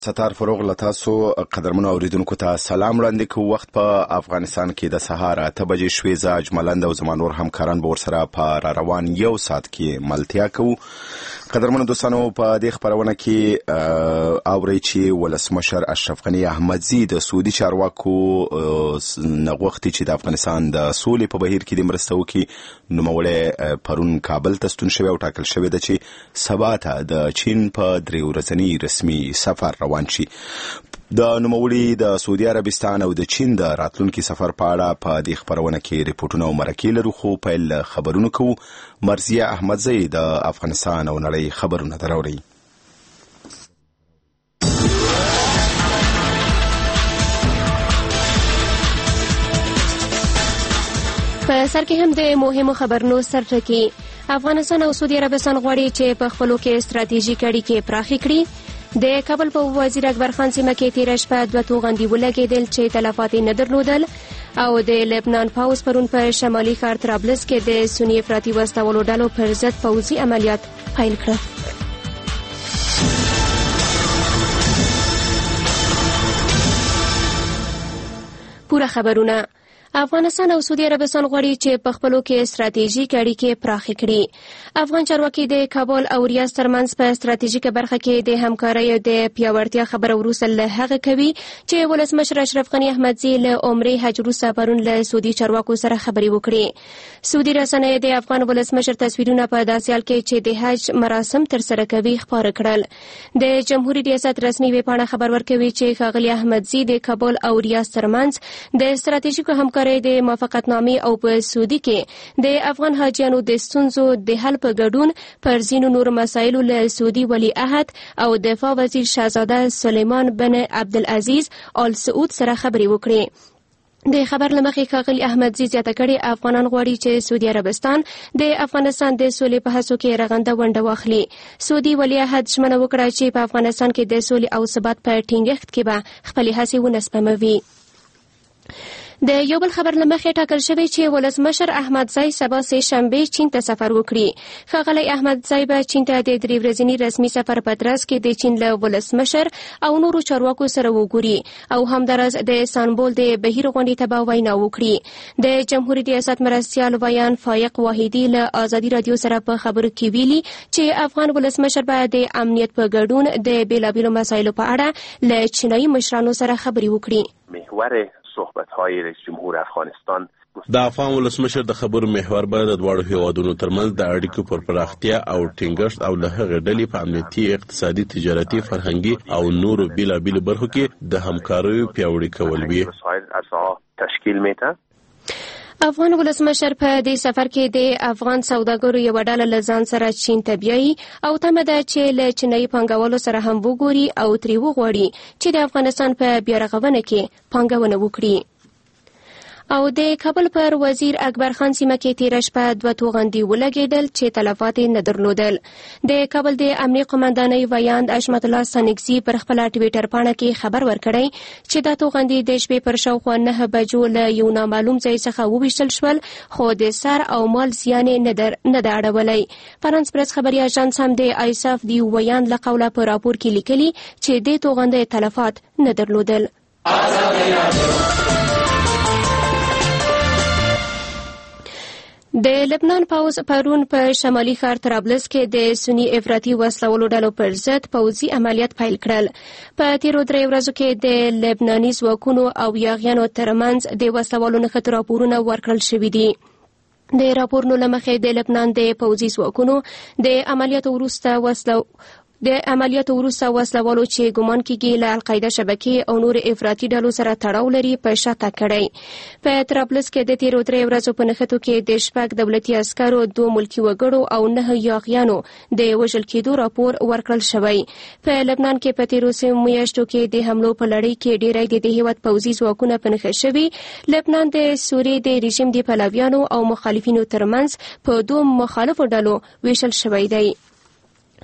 ستار فروغ لتاسو قدرمنو اوریدونکو ته سلام وړاندې کوو. وخت په افغانستان کې د سهار 8 بجې شوې. زه اجملند او زما نور همکاران به ورسره په را روان یو ساعت کې ملتیا کوو. قدرمنو دوستانو، په دې خبرونه کې اوري چې ولسمشر اشرف غنی احمدزي د سعودي چارواکو نغوښتي چې د افغانستان د سولې په بهیر کې د مرسته وکړي. نوموړی پرون کابل ته ستون شوی او ټاکل شوی ده چې سبا ته د چین په 3 ورځني رسمي سفر روان شي. د نوموړي د سعودي عربستان او د چین د راتلونکي سفر په اړه په دې خبرونه کې ریپورتونه او مرکې لرو، خو پیل خبرونه کوو. مرضیه احمدزی د افغانستان او نړۍ خبرونه دراوړي. په سر کې هم د مهمو خبرونو سرټکی. افغانستان او سعودي عربستان غواړي چې په خپلو کې ستراتیژیک اړیکې پراخې کړي. د کابل په وزیر اکبر خان سیمه کې تیره شپه 2 توغندي ولګېدل چې تلفات نه درلودل، او د لبنان پوځ پرون په شمالي ښار طرابلس کې د سني افراطي وسلوالو ډلو پر ضد پوځي عملیات پیل کړل. پوره خبرونه. افغانستان او سعودي عربستان غواړي چې په خپلو کې ستراتیژیک اړیکې پراخې کړي. افغان چارواکي د کابل او ریاض ترمنځ په ستراتیژیکه برخه کې د همکارۍ د پیاوړتیا خبره وروسته له هغه کوي چې ولسمشر اشرف غنی احمدزي له عمرې حج وروسته پرون له سعودي چارواکو سره خبرې وکړې. سعودي رسنۍ د افغان ولسمشر تصویرونه په داسې حال کې چې د حج مراسم ترسره کوي خپاره کړل. د جمهوریت ریاست رسمي ویبپاڼه خبر ورکوي چې ښاغلي احمدزي د کابل او ریاض ترمنځ د ستراتیژیکو همکارۍ د موافقتنامې او په سعودي کې د افغان حاجیانو د ستونزو د حل په ګډون پر ځینو نورو مسایلو له سعودي ولی عهد او دفاع وزیر شهزاده سلیمان بن عبدالعزیز آل سعود سره خبرې وکړې. د خبر لمخې ښاغلي احمدزي زیاته کړې افغانان غواړي چې سعودي عربستان د افغانستان د سولې په هڅو کې رغنده ونډه واخلي. سعودي ولی عهد ژمنه وکړه چې په افغانستان کې د سولې او ثبات په ټینګښت کې به خپلې هڅې ونه سپموي. د یو بل خبر لمخې ټاکل شوی چې ولسمشر احمدزی سبا سه شنبه چین ته سفر وکړي. ښاغلی احمدزی به چین ته د 3 ورځني رسمي سفر په ترڅ کې د چین له ولسمشر او نورو چارواکو سره وګوري او همداراز د استانبول د بهیر غونډې ته به وینا وکړي. د جمهوریت ریاست مرستیال ویان فایق واحدي له آزادي رادیو سره په خبرو کې ویلي چې افغان ولسمشر به د امنیت په ګډون د بیلابیلو مسایلو په اړه له چینایي مشرانو سره خبرې وکړي. محور صحبت‌های رئیس جمهور افغانستان د افغان ولسمشر د خبرو محور به د دواړو هیوادونو ترمنځ د اړیکو پر پراختیا او ټینګښت او له هغې ډلې په امنیتي، اقتصادي، تجارتي، فرهنګي او نورو بیلابیلو برخو کې د همکاریو پیاوړي کول وي. تشکیل میده. افغان ولسمشر په دې سفر کې د افغان سوداګرو یو ډله له ځان سره چین ته بیایي او تمه ده چې له چینایي پانګوالو سره هم وګوري او ترې وغواړي چې د افغانستان په بیارغونه کې پانګونه وکړي. او د کابل پر وزیر اکبر خان سیمه کې تیره شپه 2 توغندي ولګېدل چې تلفات نه درلودل. د کابل د امنیه قومندانۍ ویاند اشمت الله سنگزي پر خپل ټویټر پاڼه کې خبر ورکړی چې دا توغندي د شپې پر شاوخوا 9 بجو له یو نامعلوم ځای څخه وویشتل شول، خو د سر او مال زیان نه ده اړولی. فرانس پریس خبري اژانس هم د ایساف دی ویاند له قوله په راپور کې لیکلي چې د توغندي تلفات نه درلودل. د لبنان پوځ پرون په شمالي ښار طرابلس کې د سني افراطي وسلوالو ډلو پر ضد پوځي عملیات پیل کړل. په تیرو 3 ورځو کې د لبناني ځواکونو او یاغیانو ترمنځ د وسلوالو نښتو راپورونه ورکړل شوي دي. د راپورونو له مخې د لبنان د پوځي ځواکونو د عملیاتو وروسته وسلوالو چې ګمان کېږي له القاعده شبکې او نور افراطي ډلو سره تړاو لري په شاته کړی. په طرابلس کې د تیرو 3 ورځو په نښتو کې د 6 دولتي عسکرو، 2 ملکي وګړو او 9 یاغیانو د وژل کېدو راپور ورکړل شوی. په لبنان کې په تیرو میاشتو کې د حملو په لړۍ کې ډېری د هیواد پوځي ځواکونه په نښه شوي. لبنان د سوریې د رژیم د پلویانو او مخالفینو ترمنځ په 2 مخالفو ډلو ویشل شوی دی.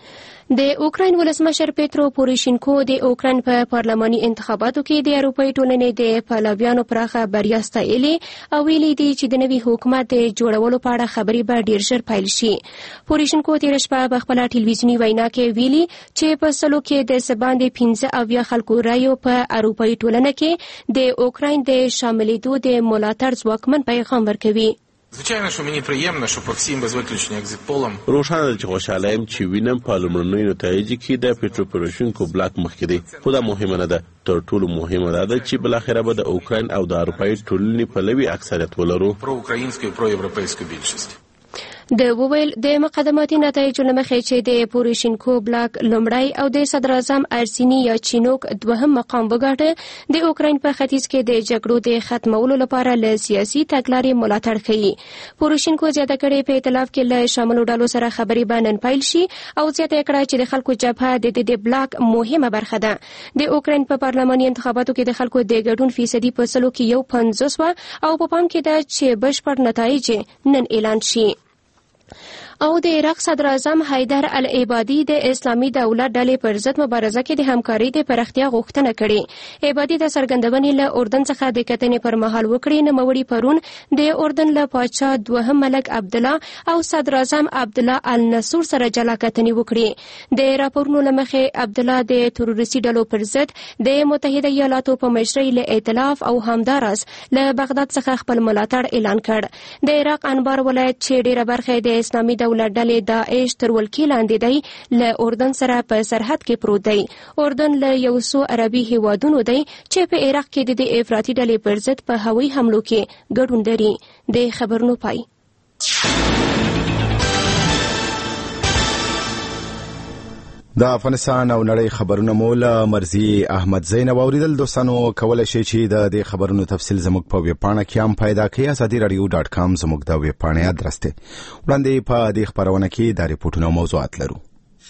د اوکراین ولسمشر پیترو پوروشینکو د اوکراین په پارلماني انتخاباتو کې د اروپایي ټولنې د پلویانو پراخه بریا ستایلې او ویلي دي چې د نوي حکومت د جوړولو په اړه خبرې به ډیر ژر پیل شي. پوروشینکو تېره شپه په خپله ټلویزیوني وینا کې ویلي چې په سلو کې د څه باندې 15 خلکو رایو په اروپایي ټولنه کې د اوکراین د شاملېدو د ملاتړ ځواکمن پیغام ورکوي. Звичайно, що мені приємно, що по всім без виключення екзит-полам. روښانه ده چې خوشاله یم چې وینم په لومړنیو نتایجو کې د پیټرو پوروشینکو بلاک مخکې دی. خو دا مهمه نه ده. تر ټولو مهمه دا ده چې بلاخره به د اوکراین او د اروپایي ټولنې پلوي اکثریت ولرو. Проукраїнську і проєвропейську більшість. د وویل د مقدماتي نتایجو له مخې چې د پوروشینکو بلاک لومړی او د صدر اعظم ارسینی یاچینوک دوهم مقام وګاټه د اوکراین په ختیځ کې د جګړو د ختمولو لپاره له سیاسي تګلارې ملاتړ کوي. پوروشینکو زیاته کړې په ائتلاف کې له شاملو ډلو سره خبرې به نن پیل شي او زیاته کړه چې د خلکو جبهه د بلاک مهمه برخه ده. د اوکراین په پارلماني انتخاباتو کې د خلکو د ګډون فیصدي په سلو کې 50 او په پام کې ده چې بشپړ نتایج نن اعلان شي. او د عراق صدر اعظم حیدر العبادي د اسلامي دولت ډلې پر ضد مبارزه کې د همکارۍ د پراختیا غوښتنه کړې. عبادي د څرګندونې له اردن څخه د کتنې پر مهال وکړې. نوموړي پرون د اردن له پاچا دوهم ملک عبدالله او صدر اعظم عبدالله النصور سره جلا کتنې وکړې. د راپورونو له مخې عبدالله د تروریستي ډلو پر ضد د متحده ایالاتو په مشرۍ له ائتلاف او همداراز له بغداد څخه خپل ملاتړ اعلان کړ. د عراق انبار ولایت چې ډیره برخه د اسلامي دولت ډلې داعش تر ولکې لاندې دی له اردن سره په سرحد کې پروت دی. اردن له یو څو عربي هیوادونو دی چې په عراق کې د افراطي ډلې پر ضد په هوایي حملو کې ګډون لري. د خبرونو پای. د افغانستان او نړۍ خبرونه مول مرزي احمد زینب اوریدل. دوستانو کولای شئ چې د دې خبرونو تفصیل زموږ په ویب پاڼه کې هم پیدا کړئ. azadiradio.com زموږ د ویب پاڼې ادرس دی. وړاندې په دې خبرونه کې د ریپورتونو موضوعات لرو.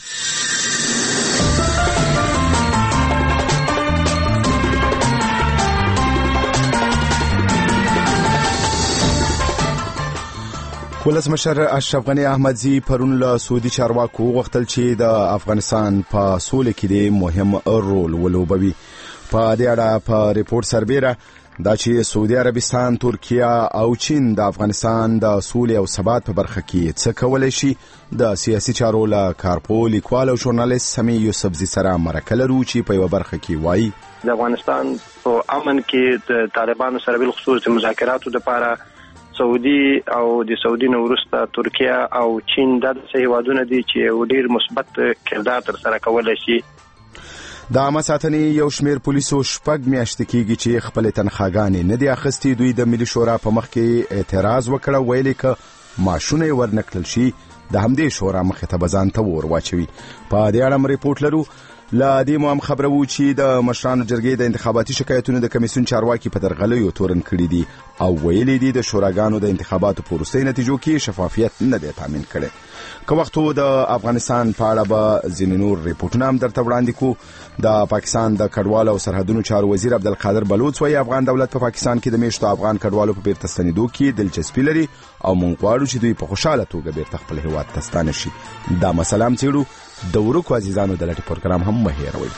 ولسمشر اشرف غنی احمدزی پرون له سعودي چارواکو غوښتل چې د افغانستان په سولې کې د مهم رول ولوبوي. په دې اړه په ریپورت سربېره دا چې سعودي عربستان، ترکیه او چین د افغانستان د سولې او ثبات په برخه کې څه کولای شي. د سیاسي چارو له کارپوه لیکوال او ژورنالیست سمی یوسفزي سره مرکه لرو چې په یو برخه کې وایي د افغانستان په امن کې د طالبانو سره بل خصوص د مذاکراتو لپاره سعودي او د سعودي نو وروسته ترکیه او چین د هیوادونو دي چې ډیر مثبت کردار تر سره کولای شي. د عامه ساتنې یو شمیر پولیسو شپږ میاشتې کېږي چې خپل تنخواګانې نه دي اخیستې. دوی د ملي شورا په مخ کې اعتراض وکړ، ویلي که معاشونه ورنکړل شي د همدې شورا مخې ته به ځان ته ور واچوي. په دې اړه ریپورت لرو. لا دې مو هم خبره وو چې د مشرانو جرګې د انتخاباتي شکایتونو د کمیسیون چارواکي په درغلیو تورن کړي دي او ویلي دي د شوراګانو د انتخاباتو په وروستي نتیجو کې شفافیت نه دی تامین کړی. که وخت د افغانستان په اړه به ځینې نور ریپورټونه هم درته وړاندې کوو. د پاکستان د کډوالو او سرحدونو چارو وزیر عبدالقادر بلوچ وايي افغان دولت په پاکستان کې د میشتو افغان کډوالو په بیرته ستنېدو کې دلچسپي لري او موږ غواړو چې دوی په خوشاله توګه بیرته خپل هیواد ته ستانه شي. دا مسله هم څېړو. د ورکو عزیزانو د لټي پروګرام هم مه هېروئ.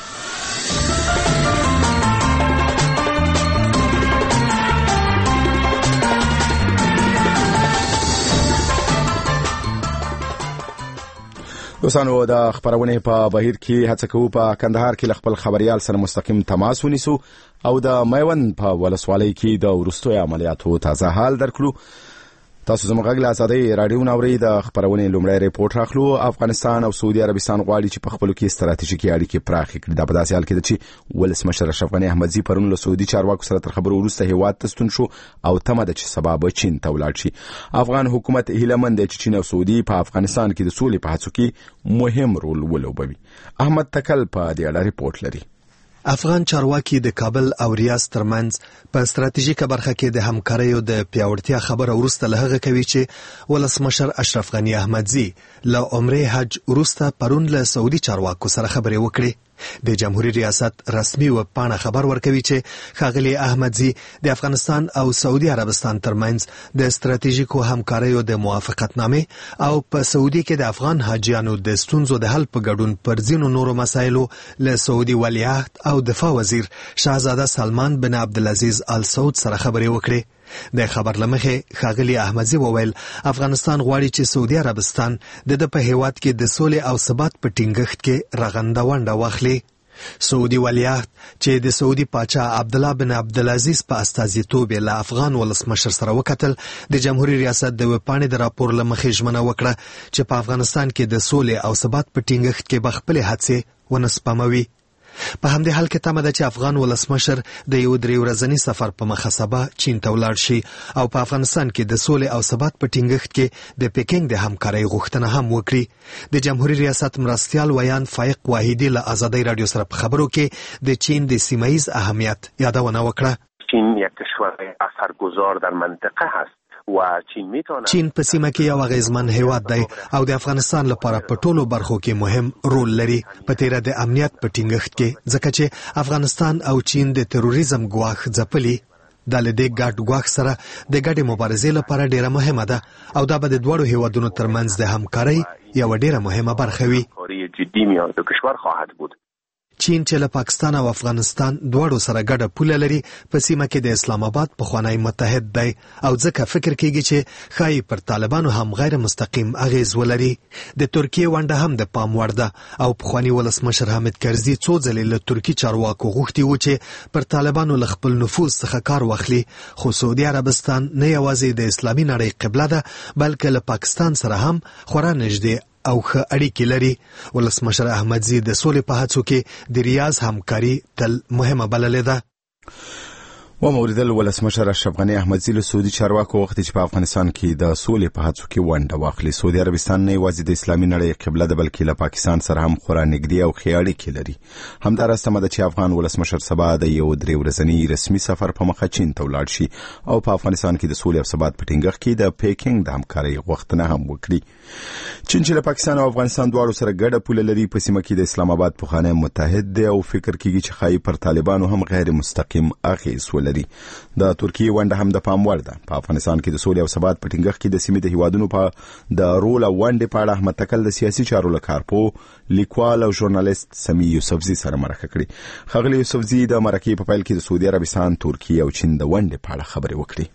دوستانو د خبرونه په بهیر کې هڅه کوو په کندهار کې خپل خبريال سره مستقیم تماس ونیسو او د میوند په ولسوالۍ کې د ورستوي عملیاتو تازه حال درکړو. تاسو زموږ غږ له آزادۍ رادیو نوري د خبرونه لومړی ریپورت راخلو. افغانستان او سعودي عربستان غواړي چې په خپلو کې ستراتیژیکي اړیکې پراخې کړي. دا په داسې حال کې ده چې ولسمشر اشرف غنی احمدزي پرون له سعودي چارواکو سره تر خبرو وروسته هیواد ته ستون شو او تمه ده چې سبا به چین ته ولاړ شي. افغان حکومت هیلهمند دی چې چین او سعودي په افغانستان کې د سولې په هڅو کې مهم رول ولوبوي. احمد تکل په دې اړه ریپورت لري. افغان چارواکي د کابل او ریاض ترمنځ په ستراتیژیکه برخه کې د همکاریو د پیاوړتیا خبره ورسته له هغه کوي چې ولسمشر اشرف غنی احمدزي له عمره حج ورسته پرون له سعودي چارواکو سره خبرې وکړې. د جمهوریت ریاست رسمي وبپاڼه خبر ورکوي چې ښاغلي احمدزي د افغانستان او سعودي عربستان ترمنځ د ستراتیژیکو همکاریو د موافقتنامې او په سعودي کې د افغان حاجیانو د ستونزو د حل په ګډون پر ځینو نورو مسایلو له سعودي ولیعهد او دفاع وزیر شاهزاده سلمان بن عبدالعزیز آل سعود سره خبرې وکړې. د خبر لمخې ښاغلي احمدزي وویل افغانستان غواړي چې سعودي عربستان د په هیواد کې د سولې او ثبات په ټینګښت کې رغنده ونډه واخلي. سعودي ولیعهد چې د سعودي پاچا عبدالله بن عبدالعزیز په استازیتوب له افغان ولسمشر سره وکتل د جمهوریت ریاست د وبپاڼې د راپور لمخې ژمنه وکړه چې په افغانستان کې د سولې او ثبات په ټینګښت کې به خپلې هڅې ونه سپموي. په همدې حال کې تمه ده چې افغان ولسمشر د یو 3 ورځني سفر په مخصبه چین ته ولاړ شي او په افغانستان کې د سولې او ثبات په ټینګښت کې د پیکینګ د همکارۍ غوښتنه هم وکړي. د جمهوریت ریاست مرستیال ویان فایق واحدی له آزادۍ رادیو سره په خبرو کې د چین د سیمایي اهمیت یادونه وکړه. چین یک کشور اثرگذار در منطقه هست. چین په سیمه کې یو اغیزمن هیواد دی او د افغانستان لپاره په ټولو برخو کې مهم رول لري په تیره د امنیت په ټینګښت کې ځکه چې افغانستان او چین د تروریزم ګواښ ځپلي. دا له دې ګډ ګواښ سره د ګډې مبارزې لپاره ډیره مهمه ده او دا به د دوړو هیوادونو ترمنځ د همکارۍ یو ډیره مهمه برخه وي. چین چې له پاکستان او افغانستان دواړو سره ګډه پوله لري په سیمه کې د اسلام آباد پخوانی متحد دی او ځکه فکر کیږي چې ښایي پر طالبانو هم غیر مستقیم اغیز ولري. د ترکیې ونډه هم د پام وړ ده او پخوانی ولسمشر حامد کرزي څو ځلې له ترکي چارواکو غوښتي و چې پر طالبانو له خپل نفوذ څخه کار واخلي خو سعودي عربستان نه یوازې د اسلامي نړۍ قبله ده بلکې له پاکستان سره هم خورا نږدې او ښه اړیکې لري. ولسمشر احمدزي د سولې په هڅو کې د ریاض همکاري تل مهمه بللې ده. وموردل ولسمشر اشرف غنی احمدزي له سعودي چارواکو وغوښتل چې په افغانستان کې د سولې په هڅو کې ونډه واخلي. سعودي عربستان نه یوازې د اسلامي نړۍ قبله ده بلکې له پاکستان سره هم خورا نږدې او ښې اړیکې لري. همداراز تمه ده چې افغان ولسمشر سبا د یو 3 ورځني رسمي سفر په مخه چین ته ولاړ شي او په افغانستان کې د سولې او ثبات په ټینګښت کې د پیکینګ د همکارۍ غوښتنه هم وکړي. چین چې له پاکستان او افغانستان دواړو سره ګډه پوله لري په سیمه کې د اسلام آباد پخوانی متحد دی او فکر کیږي چې ښایي پر طالبانو هم غیر مستقیم اغیز ولري. د ترکیې ونډه هم د پام وړ ده. په افغانستان کې د سولې او ثبات په ټینګښت کې د سیمې د هیوادونو په د رول او ونډې په اړه احمد تکل د سیاسي چارو له کارپوه لیکوال او ژورنالیست سمی یوسفزي سره مرکه کړې. ښاغلي یوسفزي د مرکې په پیل کې د سعودي عربستان، ترکیې او چین د ونډې په اړه خبرې وکړې.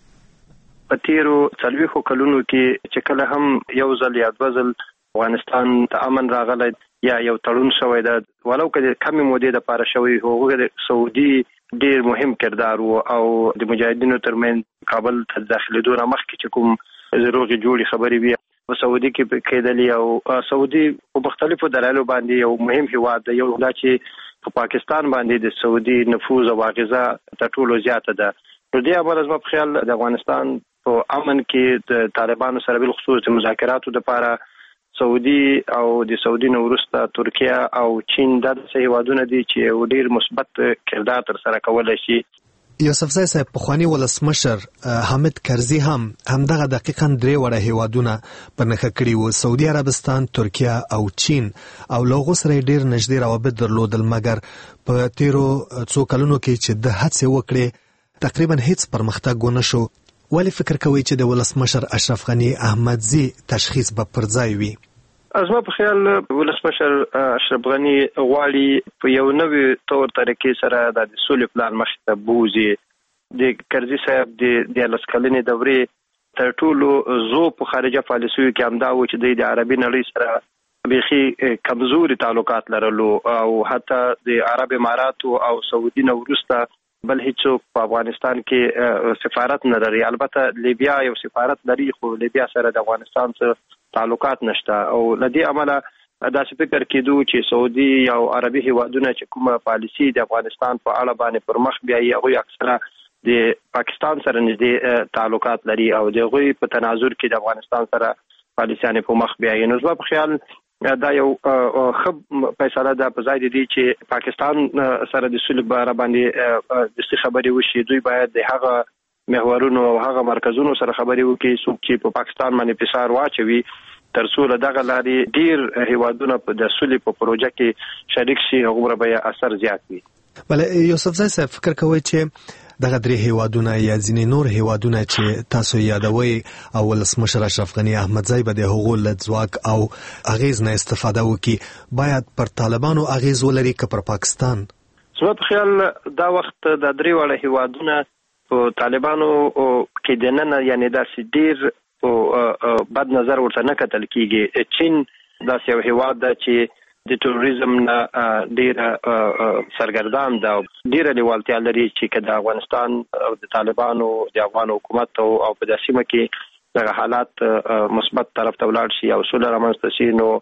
په تیرو 40 کلونو کې چې کله هم یو ځل یا دوه ځل افغانستان ته امن راغلی یا یو تړون شوی ده ولو که د کمې مودې دپاره شوی هغه د سعودي ډیر مهم کردار او د مجاهدینو ترمنځ کابل ته داخلېدو نه مخکې چې کوم زروغې جوړې خبرې وي په سعودي کې کېدلې او سعودي په مختلفو دلایلو باندې یو مهم هیواد دی. یو دا چې په پاکستان باندې د سعودي نفوذ او اغیزه تر ټولو زیاته ده. نو دې امله زما په خیال د افغانستان په امن کې د طالبانو سره بالخصوص د مذاکراتو لپاره سعودي او د سعودي نه وروسته ترکیه او چین د هیوادونو دي چې ډیر مثبت کردار تر سره کولای شي. یوسفزي صاحب پخوانی ولسمشر حامد کرزي هم همدغه دقیقاً 3 وړه هیوادونه په نښه کړي وو، سعودي عربستان، ترکیه او چین، او لوغو سره ډیر نږدې روابط درلودل مګر په تیرو څو کلونو کې چې د هڅې وکړي تقریبا هیڅ پرمختګ ونه شو. ولی فکر کوي چې د ولسمشر اشرف غنی احمدزي تشخیص به پر ځای وي؟ زما په خیال ولسمشر اشرف غنی غواړي په یو نوې تور طریقې سره د سولې پلان مخې ته بوزي. د کرزي صاحب د 13 کلنې دورې تر ټولو زو په خارجه پالیسیو کې همدا و چې د عربي نړۍ سره بیخي کمزوري تعلقات لرلو او حتی د عرب اماراتو او سعودي نه وروسته بل هیڅوک په افغانستان کې سفارت نه لري. البته لیبیا یو سفارت لري خو لیبیا سره د افغانستان سره تعلقات نشته او لدې عمله داسې فکر کېدو چې سعودي او عربي هیوادونه چې کومه پالیسي د افغانستان په اړه باندې پر مخ بیایي هغوی اکثره د پاکستان سره نږدې تعلقات لري او د هغوی په تناظر کې د افغانستان سره پالیسیانې په مخ بیایي. نو زما په خیال دا یو ښه فیصله ده په ځای دی چې پاکستان سره د سولې باره باندې د خبرې وشي. دوی باید د هغه محورونو او هغه مرکزونو سره خبرې وکړي څوک چې په پاکستان باندې فشار واچوي ترڅو له دغه لارې ډیر هیوادونه په د سولې په پروژه کې شریک شي هغه به اثر زیات وي. بله یوسف زای صاحب فکر کوي چې دغه درې هیوادونه یا ځینې نور هیوادونه چې تاسو یادوي او ولسمشر اشرف غنی احمدزی به د هغو له ځواک او اغیز نه استفاده وکړي باید پر طالبانو اغیز ولري که پر پاکستان؟ زما په خیال دا وخت د درې واړه هیوادونه په طالبانو کې د نن یعنی داسې ډیر بد نظر ورته نه کتل کیږي. چین داسې یو هیواد ده چې د ټوریزم نه ډیره سرګردان ده او ډیره لیوالتیا لري چې که د افغانستان او د طالبانو د افغان حکومت او په دې سیمه کې دغه حالات مثبت طرف ته ولاړ شي او سوله رامنځته شي نو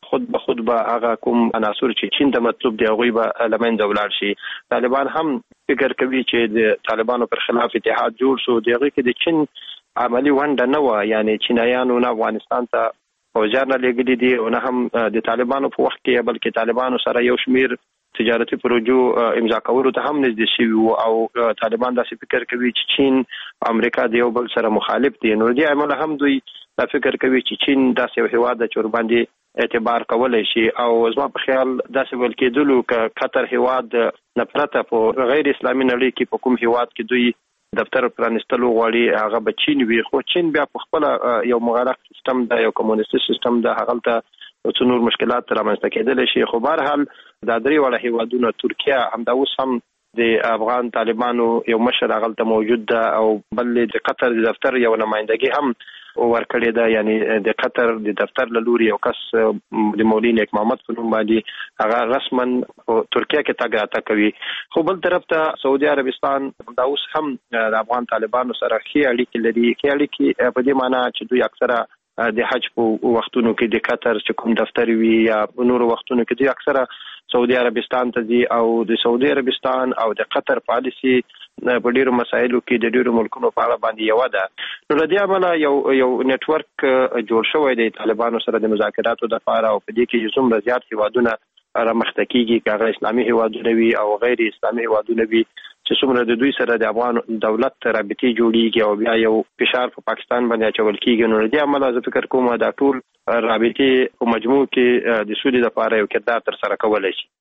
خود به هغه کوم عناصر چې چین ته مطلوب دی هغوی به له منځه ولاړ شي. طالبان هم فکر کوي چې د طالبانو پر خلاف اتحاد جوړ شو د هغې کې د چین عملي ونډه نه وه یعنی چینایانو نه افغانستان ته پوځیان لېږلي دي او نه هم د طالبانو په وخت کې بلکې طالبانو سره یو شمیر تجارتي پروژو امضا کولو ته هم نږدې شوي وو او طالبان داسې فکر کوي چې چین او امریکا د یو بل سره مخالف دي. نو دې امله هم دوی دا فکر کوي چې چین داسې یو هیواد ده چې ورباندې اعتبار کولی شي او زما په خیال داسې ویل کېدلو که قطر هیواد نه پرته په غیر اسلامي نړۍ کې په کوم هیواد کې دوی دفتر پرانستلو غواړي هغه به چین وي خو چین بیا په خپل یو مغلق سیستم ده یو کمونیستي سیستم ده هغه ته څو نور مشکلات رامنځته کېدلی شي. خو بهرحال دا درې واړه هیوادونه ترکیه همدا اوس هم د افغان طالبانو یو مشر هغه ته موجود ده او بل د قطر د دفتر یو نمائندګي هم ورکړې ده یعنی د قطر د دفتر له لوري یو کس د مولوي نیک محمد په نوم باندې هغه رسما ترکیه کې تګ راتګ کوي. خو بل طرف ته سعودي عربستان دا اوس هم د افغان طالبانو سره ښې اړیکې لري. ښې اړیکې په دې معنی چې دوی اکثره د حج په وختونو کې د قطر چې کوم دفتر وي یا نور وختونو کې دوی اکثره سعودي عربستان ته ځي او د سعودي عربستان او د قطر پالیسي په ډیرو مسایلو کې د ډیرو ملکونو په اړه باندې یو ده. نو له دې امله یو نیټورک جوړ شوی دی طالبانو سره د مذاکراتو لپاره او په دې کې څومره زیات هیوادونه رامخته کیږي که هغه اسلامي هیوادونه وي او غیر اسلامي هیوادونه وي چې څومره د دوی سره د افغان دولت رابطې جوړیږي او بیا یو فشار په پاکستان باندې اچول کیږي. نو له دې امله زه فکر کوم دا ټول رابطې په مجموع کې د سولې لپاره یو کردار ترسره کولی شي.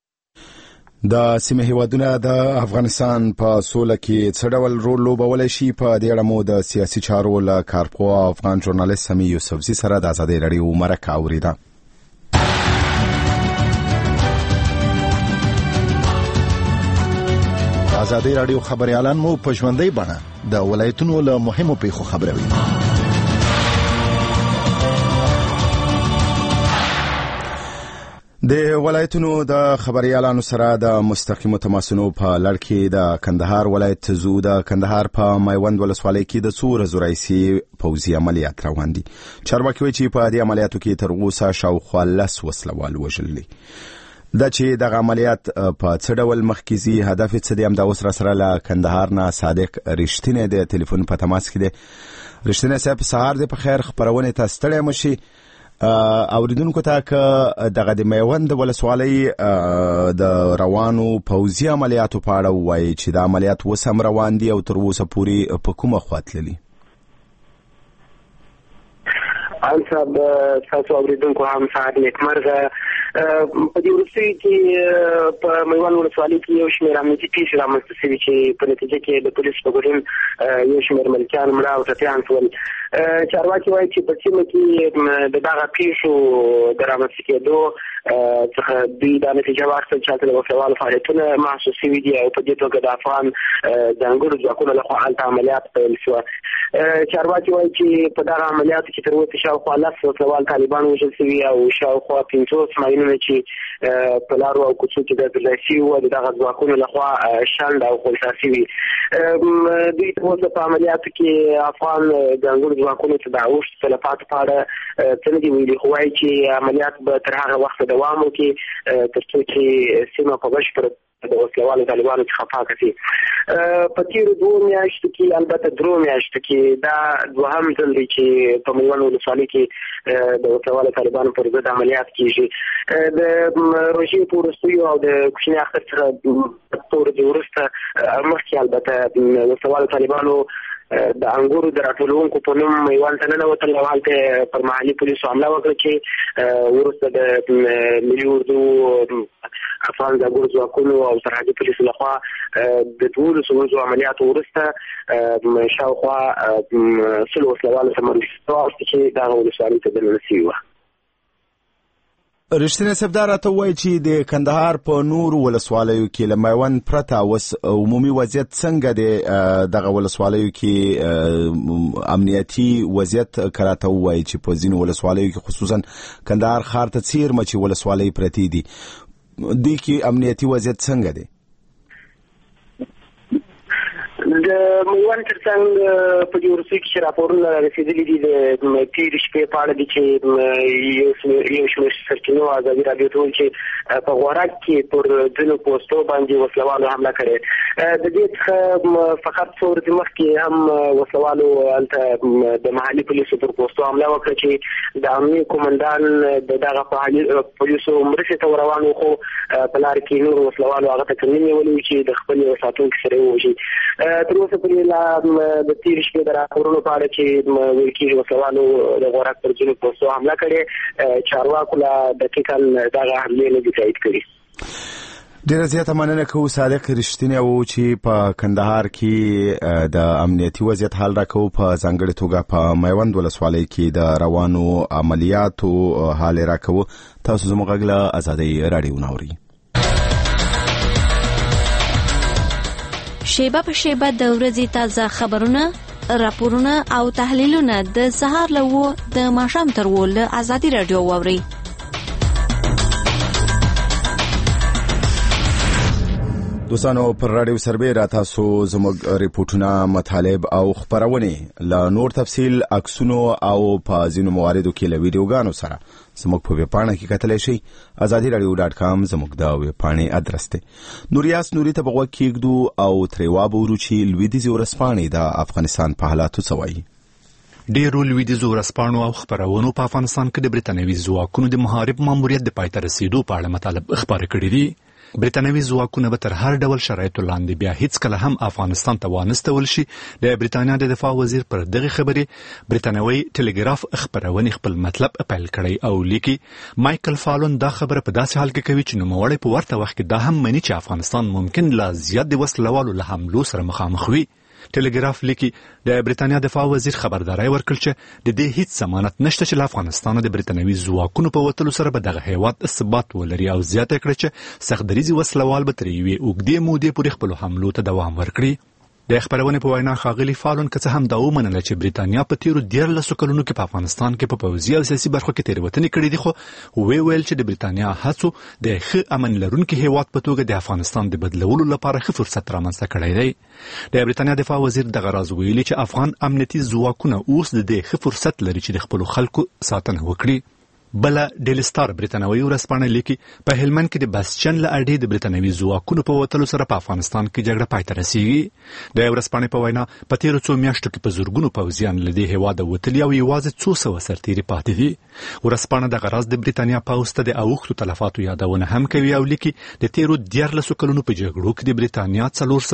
د سیمه هیوادونه د افغانستان په سوله کې څه ډول رول لوبولی شي په دې اړه مو د سیاسي چارو له کارپوه افغان ژورنالیست سمیع یوسفزي سره د ازادۍ راډیو مرکه اوریده. ازادۍ راډیو خبريالان مو په ژوندۍ بڼه د ولایتونو له مهمو پیښو خبروي. د ولایتونو د خبريالانو سره د مستقیمو تماسونو په لړ کې د کندهار ولایت زو د کندهار په میوند ولسوالۍ کې د څو ورځو راهیسې پوځي عملیات روان دي. چارواکي وایي چې په دې عملیاتو کې تر اوسه شاوخوا 10 وسلوال وژل دي. دا چې دغه عملیات په څه ډول مخکې ځي هدف څه دی همدا اوس را سره له کندهار نه صادق رښتینی د ټلیفون په تماس کې دی. رښتینی صاحب سهار دې په خیر خبرونه ته ستړی مشي اوریدونکو ته که دغه د میوند ولسوالۍ د روانو پوځي عملیاتو په اړه ووایي چې د عملیات اوس هم روان دي او تر اوسه پورې په کومه خوا تللي؟ صاحب تاسو اوریدونکو هم سهار نیکمرغه. په دې وروستیو کې په میوند ولسوالۍ کې یو شمېر امنیتي پیښې رامنځته شوي چې په نتیجه کې د پولیسو په ګډون یو شمېر ملکیان مړه او ټپیان شول. چارواکي وایي چې په سیمه کې د دغه پیښو د رامنځته کېدو څخه دوی دا نتیجه واخیستل چې هلته د وسلوالو فعالیتونه محسوس شوي دي او په دې توګه د افغان ځانګړو ځواکونو لخوا هلته عملیات پیل شوه. چارواکي وایي چې په دغه عملیاتو کې تر اوسه شاوخوا 10 وسلوال طالبان وژل شوي او شاوخوا 50 ماینونه چې په لارو او کوڅو کې درلودل شوي وو د دغه ځواکونو لخوا شنډ او خونسا شوي. دوی تر اوسه په عملیاتو کې افغان ځانګړو ځواکونو ته د اوښتو تلفاتو په اړه څه نه دي ویلي خو وایي چې عملیات به تر هغه وخته دوام وکړي تر څو چې سیمه په بشپړه د وسلوالو طالبانو څخه پاکه شي. په تیرو 2 میاشتو کې البته 3 میاشتو کې دا دوهم ځل دی چې په میوند ولسوالۍ کې د وسوالو طالبانو پر ضد عملیات کیږي. د روژې په وروستیو او د کوچني اختر څخه تور د وروسته مخکې البته وسوالو طالبانو د انګورو د راټولونکو په نوم میوند ته ننوتل او هلته پر محلي پولیسو حمله وکړه چې وروسته د ملي اردو افغان ځواکونو ځواکونو او سرحدي پولیسو لخوا د 12 ورځو عملیاتو وروسته شاوخوا 100 وسلوالو ته مرګ چې دغه ولسوالۍ ته دننه شوي وه. رښتینی صاحب دا راته وایي چې د کندهار په نورو ولسوالیو کې له میوند پرته اوس عمومي وضعیت څنګه دی؟ دغه ولسوالیو کې امنیتي وضعیت که راته ووایي چې په ځینو ولسوالیو کې خصوصا کندهار ښار ته څیرمه چې ولسوالۍ پرتې دي، دوی کې امنیتي وضعیت څنګه دی؟ د میوند ترڅنګ په دې وروستیو کې چې راپورونه رسېدلي دي د تېرې شپې په اړه دي چې یو شمېر سرچینو ازادي راډیو ته وویل چې په غورک کې پر ځینو پوسټو باندې وسلوالو حمله کړې. د دې څخه فقط څو ورځې مخکې هم وسلوالو هلته د محلي پولیسو پر پوسټو حمله وکړه چې د امنیې قومندان د دغه پولیسو مرستې ته روان و، خو په لار کې نور وسلوالو هغه ته کمین نیولي وو چې د خپل یو ساتونکي سره ووژي. تر اوسه پورې لا د تېرې شپې د راپورونو په اړه چې ویل کېږي وسلوالو د غورک پر ځینو پوسټو حمله کړې، چارواکو لا دقیقاً دغه حملې نه دي تایید کړي. ډیره زیاته مننه کوو صادق رښتینی و چې په کندهار کې د امنیتي وضعیت حال راکوو، په ځانګړې توګه په میوند ولسوالۍ کې د روانو عملیاتو حال راکوو. تاسو زموږ غږ له ازادۍ راډیو ناوري. شیبه په شیبه د ورځې تازه خبرونه، راپورونه او تحلیلونه د سهار له 9 د ماښام تر 10 له ازادي راډیو واورئ. دوستانو پر راډیو سربېره تاسو زموږ ریپورتونه، مطالب او خبرونه له نور تفصیل، عکسونو او په ځینو مواردو کې له ویډیوګانو سره زموږ په ویبپاڼه کې کتلی شئ. azadiradio.com زموږ د ویبپاڼې ادرس دی. نوریاس نوري ته بغوږ کېږدو او ترې وابورو چې لویدیځې ورځپاڼې د افغانستان په حالاتو څه وایي. ډېرو لویدیځو ورځپاڼو او خپرونو په افغانستان کې د برتانوي ځواکونو د محارب ماموریت د پای ته رسېدو په اړه مطالب خپاره کړي دي. برتانوي ځواکونه به تر هر ډول شرایطو لاندې بیا هیڅ کله هم افغانستان ته وانستول شي. د برتانیا د دفاع وزیر پر دغه خبرې برتانوي ټلګراف خبرونه خپل مطلب اپیل کړی او لیکي مایکل فالون دا خبره په داسې حال کې کوي چې نوموړی په ورته وخت کې دا هم مني چې افغانستان ممکن لا زیات د وسلوالو له حملو سره مخامخ وي. ټلګراف لیکي د برتانیا دفاع وزیر خبرداري ورکړ چې د دې هیڅ ضمانت نشته چې افغانستان د برتانوي ځواکونو په وتلو سره به دغه هیواد ثبات ولري او زیاته کړ چې سختدریزي وسلوال به تر یوې اوږدې مودې پورې خپل حملو ته دوام ورکړي. د خبرونه په وینا ښاغلي فالون که څه هم دا ومنله چې برتانیا په تیرو 13 کلونو کې په افغانستان کې په پوځي او سیاسي برخو کې تېروتنې کړې دي، خو ویل چې د برتانیا هڅو د ښه امن لرونکي هیواد په توګه د افغانستان د بدلولو لپاره ښه فرصت رامنځته کړی دی. د برتانیا دفاع وزیر دغه راز ویلي چې افغان امنیتي ځواکونه اوس د دې ښه فرصت لري چې د خپلو خلکو ساتنه وکړي. بل ډیلی سټار برتانوي ورځپاڼه لیکي په هلمند کې د باسچن له اډې د برتانوي ځواکونو په وتلو سره په افغانستان کې جګړه پای ته رسیږي. د ورځپاڼې په وینا په تیرو څو میاشتو کې په زرګونو پوځیان له دې هیواده وتلي او یوازې څو سوه سرتیري پاتې دي. ورځپاڼه دغه راز د برتانیا پوځ ته د اوښتو تلفاتو یادونه هم کوي او لیکي د تیرو 13 کلونو په جګړو کې د برتانیا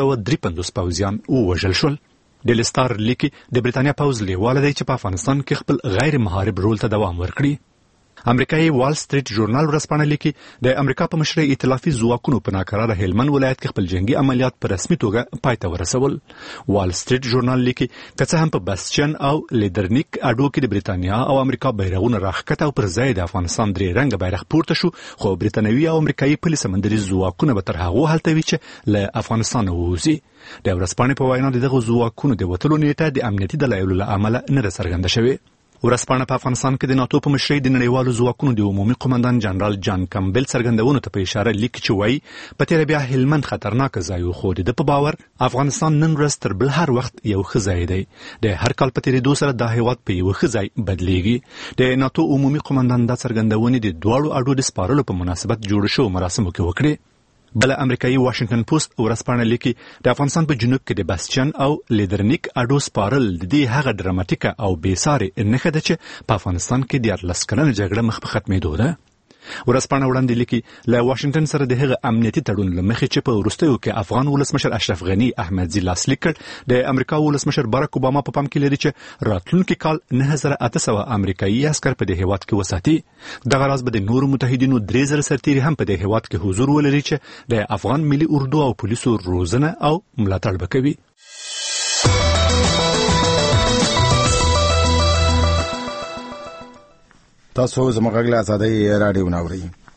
453 پوځیان ووژل شول. ډیلی سټار لیکي د برتانیا پوځ لیواله دی چې په افغانستان کې خپل غیر محارب رول ته دوام ورکړي. امریکایي وال سټریټ ژورنال ورځپاڼه لیکي د امریکا په مشرۍ ائتلافي ځواکونو په ناکراره هلمند ولایت کې خپل جنگي عملیات په رسمي توګه پای ته ورسول. وال سټریټ ژورنال لیکي که څه هم په باسچن او لیدرنیک اډو کې د برتانیا او امریکا بیرغونه راښکته او پر ځای د افغانستان 3 رنګه بیرغ پورته شو، خو برتانوي او امریکایي پلي سمندري ځواکونه به تر هغو هلته وي چې له افغانستان ووځي. د ورځپاڼې په وینا دغه ځواکونو د وتلو نیټه د امنیتي دلایلو له امله نه ده څرګنده شوې. ورځپاڼه په افغانستان کې د ناتو په مشرۍ د نړیوالو ځواکونو د عمومي قومندان جنرال جان کمبل څرګندونو ته په اشاره لیکي چې وایي په تېره بیا هلمند خطرناک ځای و، خو د په باور افغانستان نن ورځ تر بل هر وخت یو ښه ځای دی. د هر کال په تېرېدو سره دا هیواد په یو ښه ځای بدلیږي. د ناتو عمومي قومندان دا څرګندونې د دواړو اډو د سپارلو په مناسبت جوړ شوو مراسمو کې وکړې. بل امریکایي واشنگټن پوسټ ورځپاڼه لیکي د افغانستان په جنوب کې د باسچن او لیدرنیک اډو سپارل د دې هغه ډراماتیکه او بیسارې نښه ده چې په افغانستان کې د 14 کلنه جګړه مخ په ختمېدو ده. ورځپاڼه وړاندې لیکي له واشنگټن سره د هغه امنیتي تړون لمخې چې په وروستیو کې افغان ولسمشر اشرف غنی احمدزي لاسلیک کړ د امریکا ولسمشر باراک اوباما په پام کې لري چې راتلونکي کال 9800 امریکایي عسكر په دې هیواد کې وساتي. دغه راز به د نورو متحدینو 3000 سرتیري هم په دې هیواد کې حضور ولري چې د افغان ملي اردو او پولیسو روزنه او ملاتړ وکوي. تاسو زموږ غږ له آزادۍ راډیو ناوړئ.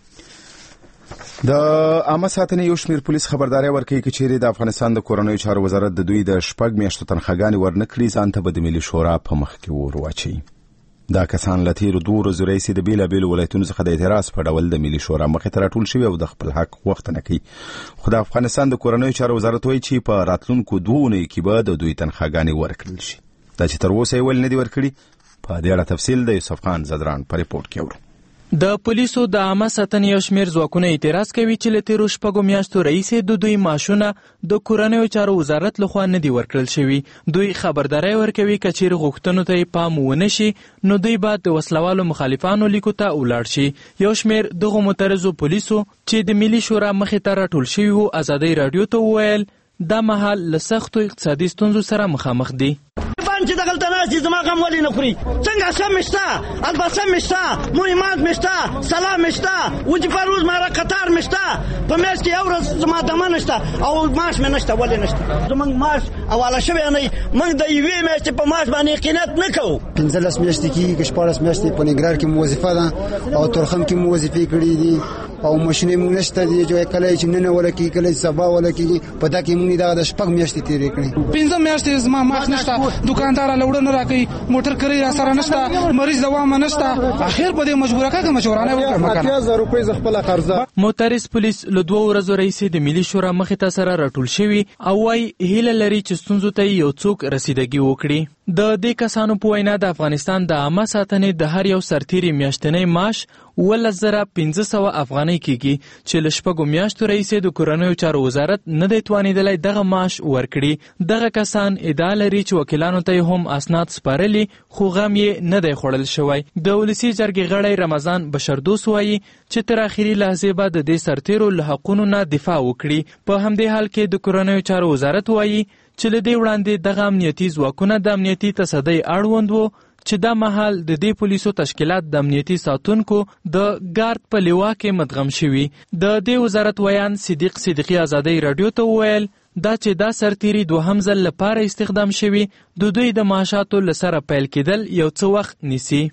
د عامه ساتنې یو شمېر پولیس خبرداري ورکوي چې چیرې د افغانستان د کورنیو چارو وزارت د دوی د 6 میاشتو تنخواګانې ورنکړي ځان ته به د ملي شورا په مخ کې ور واچوي. دا کسان له تیرو 2 ورځو راهیسې د بېلابېلو ولایتونو څخه د اعتراض په ډول د ملي شورا مخې ته راټول شوي او د خپل حق غوښتنه کوي. خو د افغانستان د کورنیو چارو وزارت وایي چې په راتلونکو 2 اونیو کې به د دوی تنخواګانې ورکړل شي. دا چې تر اوسه یې ولې نه دي ورکړي، په دې اړه تفصیل د یوسف خان زدران په ریپورت کې اورو. د پولیسو د عامه ساتنې یو شمېر ځواکونه اعتراض کوي چې له تیرو 6 میاشتو راهیسې د دوی معاشونه د کورنیو چارو وزارت لخوا نه دي ورکړل شوي. دوی خبرداری ورکوي که چیرې غوښتنو ته یې پام ونه شي نو دوی باید د وسلوالو مخالفانو لیکو ته ولاړ شي. یو شمېر دغو معترضو پولیسو چې د ملي شورا مخې ته راټول شوي وو ازادۍ راډیو ته وویل دا مهال له سختو اقتصادي ستونزو سره مخامخ دي. چې دغلته ناست دي زما غم ولې نه خوري؟ څنګه سم مشته، البسه مشته، مهمات مشته، سلام مشته، وجیفه روز ماره قطار مشته، په میاشت کې یو ورځ زما دمه نشته او معاش مې نشته. ولې نشته؟ زموږ معاش حواله شوی نه، موږ د یوې میاشتې په معاش باندې قناعت نه کوو. 15 میاشتې کېږي که 14 میاشتې په ننګرهار کې مو وظیفه ده او تورخم کې مو وظیفې کړي دي او ماشینې مو نشته دي چې کله چې نن ولا کې کله سبا ولا کې په دا کې مونږ د 6 میاشتې تیرې کړې. 15 میاشتې زما معاش نشته، دکاندار لوړ نه راکې، موټر کرای را سره نشته، مریض دوام نشته، اخر په دې مجبوره کاګه مشورانه وکړه. 8000 روپۍ ز خپل قرضه. معترض پولیس له 2 ورځو راهیسې د ملي شورا مخې ته سره راټول شوي او وايي هیله لري چې ستونزو ته یو څوک رسیدګي وکړي. د دې کسانو په وینا د افغانستان د عامه ساتنې د هر یو سرتیري میاشتنی معاش 11500 افغانۍ کېږي چې له 6 میاشتو راهیسې د کورنیو چارو وزارت نه دی توانېدلی دغه معاش ورکړي. دغه کسان ادعا لري چې وکیلانو ته هم اسناد سپارلي خو غم یې نه دی خوړل شوی. د ولسي جرګې غړی رمضان بشردوست وایي چې تر اخري لحظې به د دې سرتیرو له حقونو نه دفاع وکړي. په همدې حال کې د کورنیو چارو وزارت وایي چې له دې وړاندې دغه امنیتي ځواکونه د امنیتي تصدۍ اړوند وو چې دا مهال د دې پولیسو تشکیلات د امنیتي ساتونکو د ګارد په لیوا کې مدغم شوي. د دې وزارت ویان صدیق صدیقي آزادۍ راډیو ته وویل دا چې دا سرتیري 2 ځل لپاره استخدام شوي د دوی د معاشاتو له سره پیل کېدل یو څه وخت نیسي.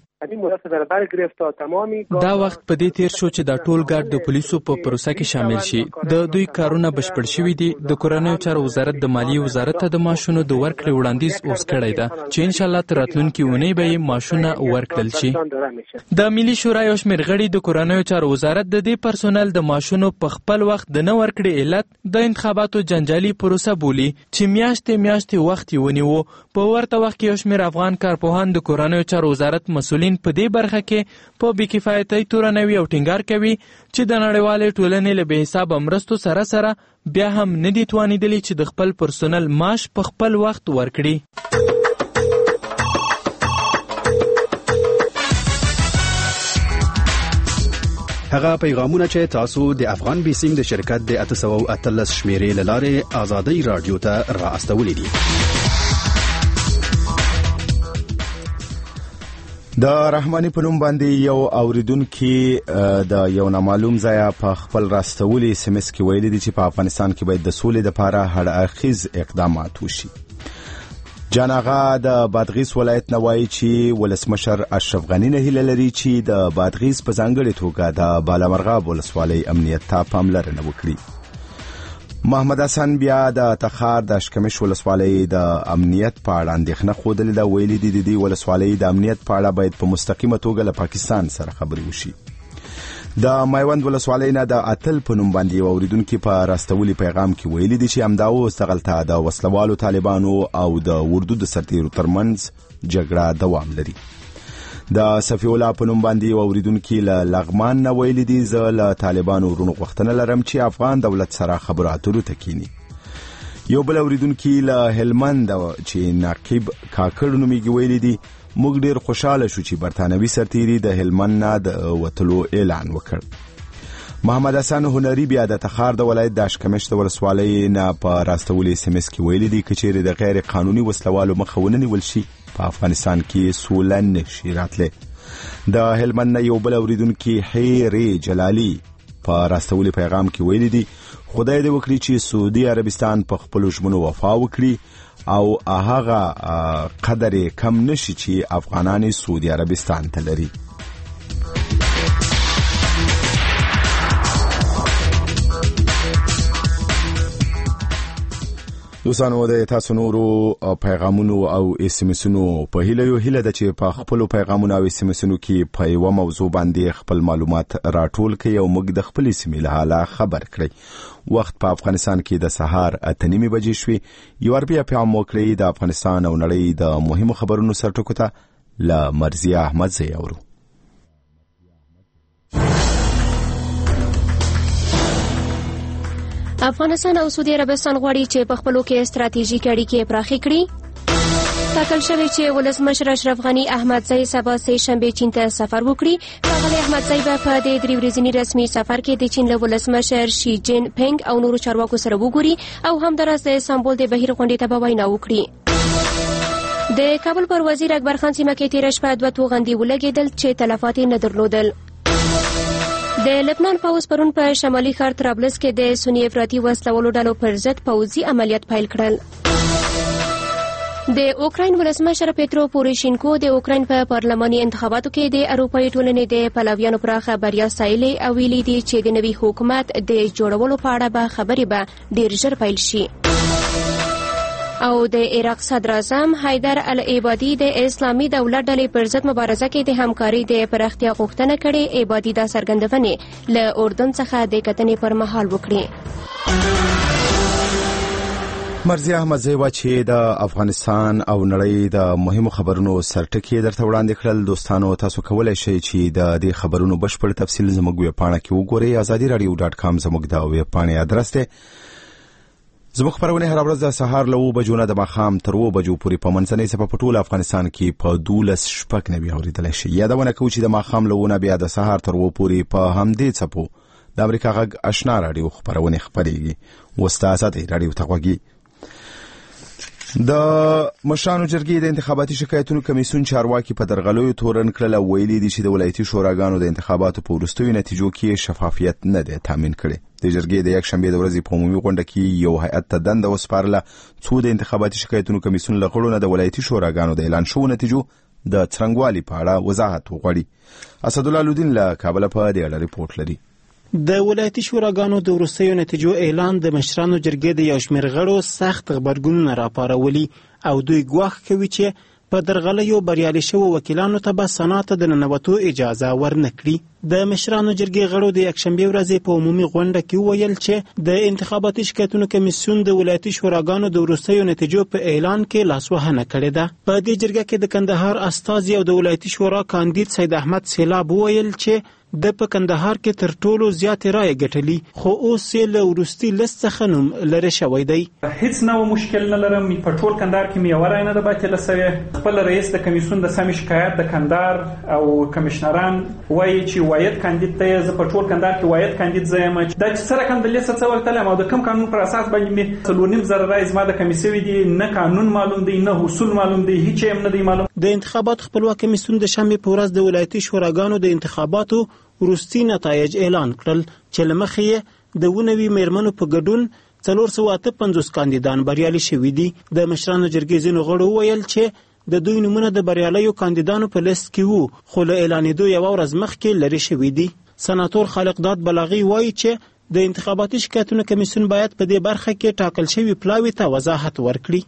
دا وخت په دې تیر شو چې دا ټول ګارد د پولیسو په پروسه کې شامل شي. د دوی کارونه بشپړ شوي دي. د کورنیو چارو وزارت د مالیې وزارت ته د معاشونو د ورکړې وړاندیز اوس کړی ده چې ان شاء الله تر راتلونکي اونۍ به یې معاشونه ورکړل شي. د ملي شورا یو شمېر غړي د کورنیو چارو وزارت د دې پرسونل د معاشونو په خپل وخت د نه ورکړې علت د انتخاباتو جنجالي پروسه بولي چې میاشتې وخت یې ونیو. په ورته وخت کې یو شمېر افغان کارپوهان د کورنیو چارو وزارت مسؤلین په دې برخه کې په بې کفایتۍ تورنوي او ټینګار کوي چې د نړیوالې ټولنې له بې حسابه مرستو سره سره بیا هم نه دي توانېدلي چې د خپل پرسونل معاش په خپل وخت ورکړي. هغه پیغامونه چې تاسو د افغان بیسیم د شرکت د 813 شمیرې له لارې آزادۍ راډیو ته را استولې دي. د رحماني په نوم باندې یو اوریدونکو د یو نامعلوم ځای په خپل راستولي SMS کې ویلي دي چې په افغانستان کې باید د سولې لپاره هر اړخیز اقدامات وشي. جان آغا د بادغیس ولایت نوایي چې ولسمشر اشرف غنی نه هیله لري چې د بادغیس په ځانګړي توګه د بالامرغاب ولسوالۍ امنیت ته پاملرنه وکړي. محمد حسن بیا د تخار د اشکمش ولسوالۍ د امنیت په اړه اندېښنه خوده ده. ویلي دي د دې ولسوالۍ د امنیت په اړه باید په مستقیمه توګه له پاکستان سره خبرې وشي. د میوند ولسوالۍ نه د اتل په نوم باندې یو اوریدونکي په راستولي پیغام کې ویلي دي چې همدا اوس دغلته د وسلوالو طالبانو او د اردو د سرتیرو ترمنځ جګړه دوام لري. د صفی الله په نوم باندې اوریدونکو له لغمان نه ویلي دي زه له طالبانو ورونو غوښتنه لرم چې افغان دولت سره خبرو اترو ته کینی. یو بل اوریدونکو له هلمند چې نقیب کاکړ نومیږي ویلي دي موږ ډیر خوشاله شو چې برتانوي سرتیري د هلمند نه د وټلو اعلان وکړ. محمد حسن هنری بیا د تخار د ولایت د اشکمش د ولسوالۍ نه په راستولې SMS کې ویلي دي کچېرې د غیر قانوني وسلوالو مخه ونه نیول شي په افغانستان کې سوله نشي راتله. د هلمند نه یو بل اوریدونکو حیرې جلالی په راستولې پیغام کې ویلي دي خدای دې وکړي چې سعودي عربستان په خپل ژمنو وفا وکړي او هغه قدر کم نشي چې افغانان سعودي عربستان ته لري. دوستانو د تاسو نورو پیغامونو او SMS-ونو په هیله ده چې په خپل پیغامونو او SMS-ونو کې په یو موضوع باندې خپل معلومات راټول کړئ او موږ د خپل سیمې له حاله خبر کړئ. وخت په افغانستان کې د سهار 8:30 بجې شوې. یو بیا پیغام وکړئ د افغانستان او نړۍ د مهمو خبرونو سرټکو ته له مرزیه احمد زی اورو. افغانستان او سعودي عربستان غواړي چې په خپلو کې ستراتیژیک اړیکې پراخې کړي. ټاکل شوی چې ولسمشر اشرف غني احمدزی سبا سه شنبه چین ته سفر وکړي. ښاغلی احمدزی به په دې 3 ورځني رسمي سفر کې د چین له ولسمشر شي جین پینګ او نورو چارواکو سره وګوري او همداراز د استانبول د بهیر غونډې ته به وینا وکړي. د کابل پر وزیر اکبر خان سیمه کې تیر شپه 2 توغندي ولګېدل چې تلفات نه درلودل. د لبنان پوځ پرون په شمالي ښار طرابلس کې د سنی افراطي وسلوالو ډلو پر ضد پوځي عملیات پیل کړل. د اوکراین ولسمشر پیترو پوروشینکو د اوکراین په پارلماني انتخاباتو کې د اروپایي ټولنې د پلویانو پراخه بریا ستایلې او ویلي دي چې د نوي حکومت د جوړولو په اړه به خبرې به ډیر ژر پیل شي. او د عراق صدر اعظم حیدر العبادي د اسلامي دولت ډلې پر ضد مبارزه کې د همکاري د پراختیا غوښتنه کړې. عبادي دا څرګندونې له اردن څخه د کتنې پر مهال وکړي. مرزیه احمد زی وا چې د افغانستان او نړۍ د مهمو خبرونو سرټکی درته وړاندې کړل. دوستانو تاسو کولای شئ چې د دې خبرونو بشپړ تفصیل زموږ ویبپاڼه کې وګورئ. azadiradio.com زموږ د ویبپاڼې ادرس دی. زموږ خبرونه هر ورځ د سهار له 9 بجو نه د ماښام تر 2 بجو پورې په منځنۍ سپه په ټول افغانستان کې په 12:09 اوریدل شي. یادونه کوم چې د ماښام له 9 بیا د سهار تر 2 پورې په همدې څپو د امریکا غږ آشنا رادیو خبرونه خبريږي. واستاسات رادیو تغوږی. د مشرانو جرګې د انتخاباتي شکایتونو کمیسیون چارواکي په درغلیو تورن کړل او ویلي دي چې د ولایتي شوراګانو د انتخاباتو په وروستیو نتیجو کې شفافیت نه دی تامین کړی. د جرګې د یک شنبه د ورځې په عمومي غونډه کې یو هیئت ته دنده وسپارله څو د انتخاباتي شکایتونو کمیسیون له غړو نه د ولایتي شوراګانو د اعلان شوو نتیجو د څرنګوالي په اړه وضاحت وغوړي. اسد الله لودین له کابل په دې اړه ریپورت لري. د ولایتي شوراګانو د وروستیو نتیجو اعلان د مشرانو جرګې د یو شمېر غړو سخت غبرګونونه راپارولي او دوی ګواښ کوي چې په درغلیو بریالي شوو وکیلانو ته به سنا ته د ننوتو اجازه ورنکړي. د مشرانو جرګې غړو د یکشنبه ورځې په عمومي غونډه کې وویل چې د انتخاباتي شکایتونو کمیسیون د ولایتي شوراګانو د وروستیو نتیجو په اعلان کې لاسوهنه کړې ده. په دې جرګه کې د کندهار استازي او د ولایتي شورا کاندید سید احمد سیلاب وویل چې د په کندهار کې تر ټولو زیات رائے ګټلي خو اوس یې له وروستي لست څخه نوم لرې شوی دی. هیڅ نو مشکل نه لرم په ټول کندهار کې مې یو رائے نه ده باطله سوې. خپل رئیس د کمیسیون د سمې شکایت د کندهار او کمشنران وایي چې وایي کاندید ته زه په ټول کندهار کې وایي کاندید زم دا چې سره کوم د لیست څه ورته او د کوم قانون پر اساس باندې مې 3.5 رائے زما د کمیسیون دي نه قانون معلوم دی نه اصول معلوم دی هیڅ هم نه دی معلوم. د انتخابات خپلواک کمیسیون د شنبه په ورځ د ولایتي شوراګانو د انتخاباتو وروستي نتایج اعلان کړل چې لمخې د ونوي میرمنو په ګډون 458 کاندیدان بریالي شوي دي. د مشرانو جرګې ځینو غړو ویل چې د دوی نومونه د بریالیو کاندیدانو په لیست کې وو خو له اعلانېدو یو ورځ مخکې لرې شوي دي. سناتور خالق داد بلاغي وایي چې د انتخاباتي شکایتونو کمیسیون باید په دې برخه کې ټاکل شوی پلاوی ته وضاحت ورکړي.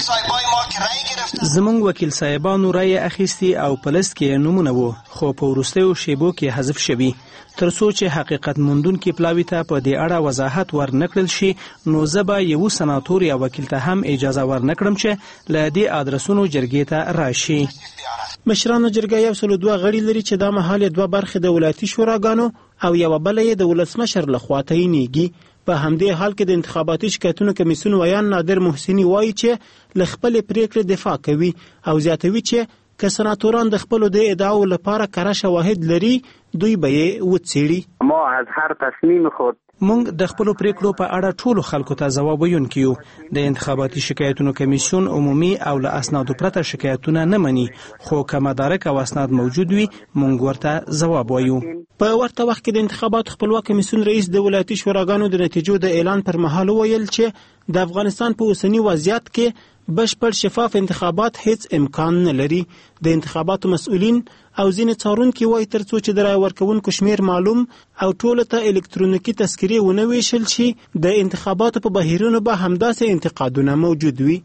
زمونږ وکیل صاحبانو رائے اخیستی او پلس کې نمونه وو خو په وروستیو شیبو کې حذف شوی. ترڅو چې حقیقت موندونکي پلاوی ته په دې اړه وضاحت ورنکړل شي نو زه به یو سناتور یا وکیل ته هم اجازه ورنکړم چې له دې ادرسونو جرګې ته راشي. مشرانو جرګه 102 غړي لري چې دا مهال 2 برخې د ولایتي شوراګانو او یو بل یې د ولسمشر لخوا تعینېږي. په همدې حال کې د انتخاباتي شکایتونو کمیسیون ویان نادر محسنی وایي چې له خپل پریکړې دفاع کوي او زیاتوي چې که سناتوران د خپل د ادعاو لپاره کره شواهد لري دوی به یې وڅېړي. ما از هر تصمیم خود مونږ د خپل پریکړو په اړه ټولو خلکو ته ځواب ویونکي یو. د انتخاباتي شکایتونو کمیسیون عمومي او له اسنادو پرته شکایتونه نه مني، خو که مدارک او اسناد موجود وي مونږ ورته ځواب وایو. په ورته وخت کې د انتخاباتو خپلواک کمیسیون رئیس د ولایتي شوراګانو د نتیجو د اعلان پر مهال ویل چې د افغانستان په اوسنی وضعیت کې بشپړ شفاف انتخابات هیڅ امکان نه لري. د انتخاباتو مسؤلین او ځینې څارونکي وایي ترڅو چې د رای ورکوونکو شمیر معلوم او ټولو ته الکترونیکي تذکرې ونه ویشل شي د انتخاباتو په بهیرونو به همداسې انتقادونه موجود وي.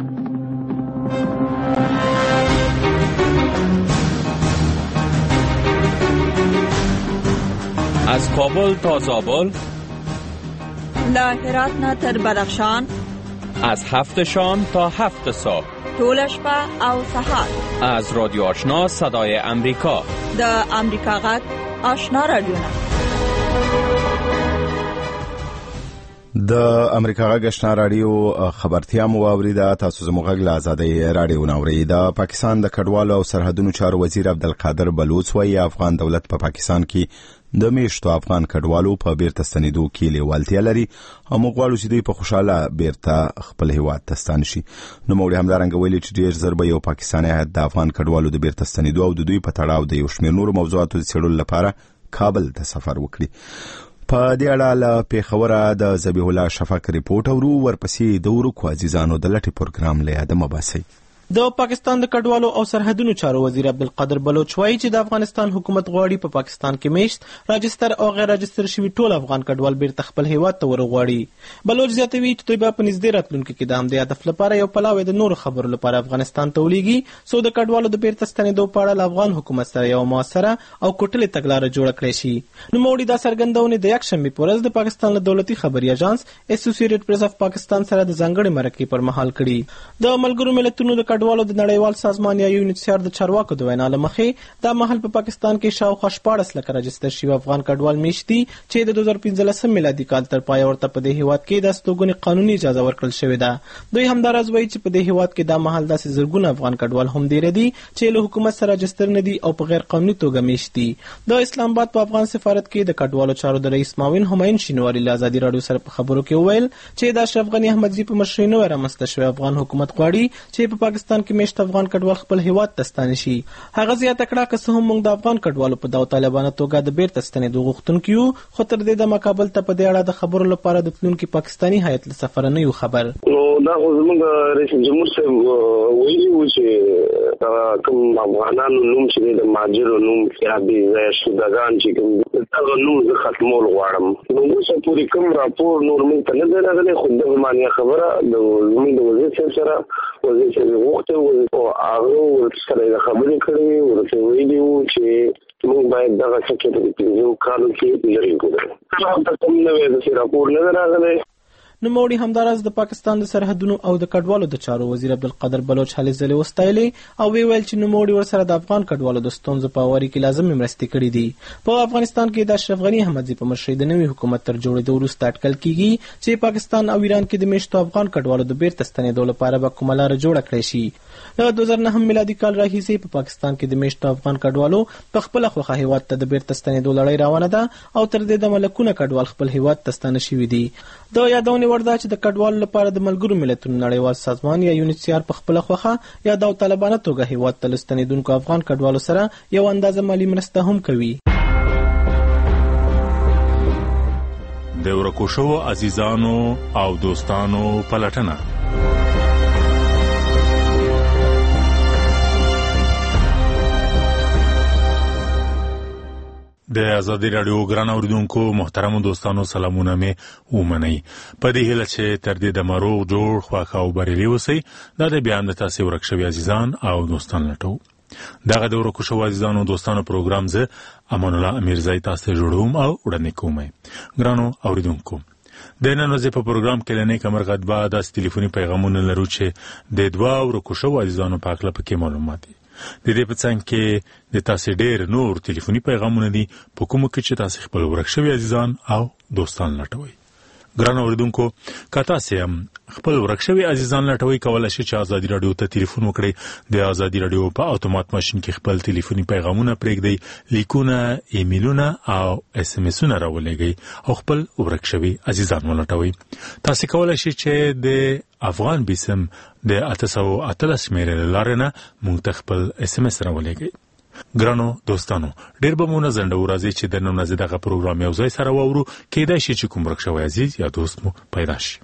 از کابل تا زابل، له هرات نه تر بدخشان، از 7 شام تا 7 صبح، طول شپه او سحر، از رادیو آشنا صدای امریکا، د امریکا غږ آشنا رادیو. د امریکا غږ آشنا رادیو خبرتیا مو اوریده. تاسو زموږ غږ له آزادۍ رادیو ناوړي. د پاکستان د کډوالو او سرحدونو چارو وزیر عبدالقادر بلوچ وايي افغان دولت په پاکستان کې د میشتو افغان کډوالو په بیرته ستنېدو کې لیوالتیا لري او موږ غواړو چې دوی په خوشاله بیرته خپل هیواد ته ستانه شي. نوموړي همدارنګه ویلي چې ډېر ژر به یو پاکستاني هیات د افغان کډوالو د بیرته ستنېدو او د دوی په تړاو د یو شمېر نورو موضوعاتو د څېړلو لپاره کابل ته سفر وکړي. په دې اړه له پیښوره د ذبیح الله شفق ریپورت اورو، ورپسې د ورکو عزیزانو د لټې پروګرام له یاده مباسي. د پاکستان د کډوالو او سرحدونو چارو وزیر عبدالقادر بلوچ وایي چې د افغانستان حکومت غواړي په پاکستان کې میشت، راجستر او غیر راجستر شوي ټول افغان کډوال بیرته خپل هیواد ته ورغواړي. بلوچ زیاتوي چې دوی به په نږدې راتلونکي کې د همدې هدف لپاره یو پلاوی د نورو خبرو لپاره افغانستان ته ولېږي څو د کډوالو د بیرته ستنېدو په اړه له افغان حکومت سره یو موثره او کوټلې تګلاره جوړه کړې شي. نوموړي دا څرګندونې د یکشنبې په ورځ د پاکستان له دولتي خبري اژانس اسوسییټډ پریس اف پاکستان سره د ځانګړي مرکې پر مهال کړي. د ملګرو ملتونو د کډوالو د نړیوال سازمان یا یونیسیار د چارواکو د وینا له مخې دا مهال په پاکستان کې شاوخوا 14 لکه راجستر شوي افغان کډوال میشت دي چې د 2015 میلادي کال تر پایه ورته په دې هیواد کې د استوګنې قانوني اجازه ورکړل شوې ده. دوی همداراز وایي چې په دې هیواد کې دا مهال داسې زرګونه افغان کډوال هم ډېر دي چې له حکومت سره راجستر نه دي او په غیر قانوني توګه میشت دي. د اسلام آباد په افغان سفارت کې د کډوالو چارو د رئیس معاون همایون شینواری له آزادي رادیو سره په خبرو کې وویل چې د اشرف غنی احمدزي په مشرۍ نوی رامنځته شوی افغان حکومت غواړي چې په پاکستان کې میشت افغان کډوال خپل هیواد ته ستانه شي. هغه زیاته کړه که څه هم موږ د افغان کډوالو په داو طالبانو توګه د بیرته ستنېدو غوښتونکي یو، خو تر دې دمه کابل ته په دې اړه د خبرو لپاره د تلونکي پاکستاني هیات له سفره نه یو خبر. نو دا خو زموږ رئیس جمهور صاحب ویلي و چې کوم افغانانو نوم چې د مهاجرو نوم یا د شودګان چې کوم دغه نوم زه ختمول غواړم. نو اوسه پورې کوم راپور نور موږ ته نه دی راغلی، خو دغه معنی خبره د زموږ د وزیر صاحب سره وزیر صاحب غوښتې او هغه سره د خبرې کړې ورته ویلي وو چې موږ باید دغه څه کې په 15 کالو کې لري کړو. دا کوم نوې د راپور نه راغلی. نوموړي همداراز د پاکستان د سرحدونو او د کډوالو د چارو وزیر عبدالقادر بلوچ هلې ځلې وستایلې او ویل چې نوموړي ورسره د افغان کډوالو د ستونزو په اوري کې لازمي مرستې کړې دي. په افغانستان کې د اشرف غنی احمدزي په مشرۍ د نوي حکومت تر جوړېدو وروسته اټکل کیږي چې پاکستان او ایران کې د میشتو افغان کډوالو د بیرته ستنېدو لپاره به کومه لاره جوړه کړې شي. له 2009 میلادي کال راهیسې په پاکستان کې د میشتو افغان کډوالو په خپل خوخه هیواد ته د بیرته ستنېدو لړۍ روانه ده او تر دې دمه لکونه کډوال خپل هیواد ته ستانه شوي دي. د یادونې وړ ده چې د کډوالو لپاره د ملګرو ملتونو نړیوال سازمان یا یونیسیار په خپل خوخه یا د طالبانو توګه هیواد ته لستنیدونکو افغان کډوالو سره یو اندازه مالی مرسته هم کوي. د ورکو شوو عزیزانو او دوستانو پلټنه. د آزادي رادیو ګران اوریدونکو محترمو دوستانو سلامونه مې ومنئ. په دې هیله چې تر دې د مروغ جوړ خواخا او بریالي اوسئ. دا د بیان د تاسې ورک شوي عزیزان او دوستان لټو. دغه د ورکو شوو عزیزانو دوستانو پروګرام زه امان الله امیرزی تاسو ته جوړوم او وړاندې کوم. ګرانو اوریدونکو د نن ورځې په پروګرام کې لنې کمر غدبا د ټلیفوني پیغامونه لرو چې د دوه ورکو شوو عزیزانو په اړه پکې معلومات دي. د دې په څنګ کې د تاسو ډېر نور ټلیفوني پیغامونه دي په کومو کې چې تاسو خپل ورک شوی عزیزان او دوستان لټوي. ګران اوریدونکو که تاسو هم خپل ورک شوی عزیزان لټوي کولای شئ چې ازادي رادیو ته ټلیفون وکړئ. د ازادي رادیو په اتومات ماشين کې خپل ټلیفوني پیغامونه پرېږدئ، لیکونه، ایمیلونه او اس ام اسونه راولېږئ او خپل ورک شوی عزیزان ولټوي. تاسو کولای شئ چې د افغان بیسم د 888 شمیرې لارې نه مونږ ته خپل اس ام اس راولېږئ. ګرانو دوستانو ډېر به مو نه ځنډو، راځي چې د نن ورځې دغه پروګرام یو ځای سره واورو، کېدای شي چې کوم ورک شوی عزیز یا دوست مو پیدا شي.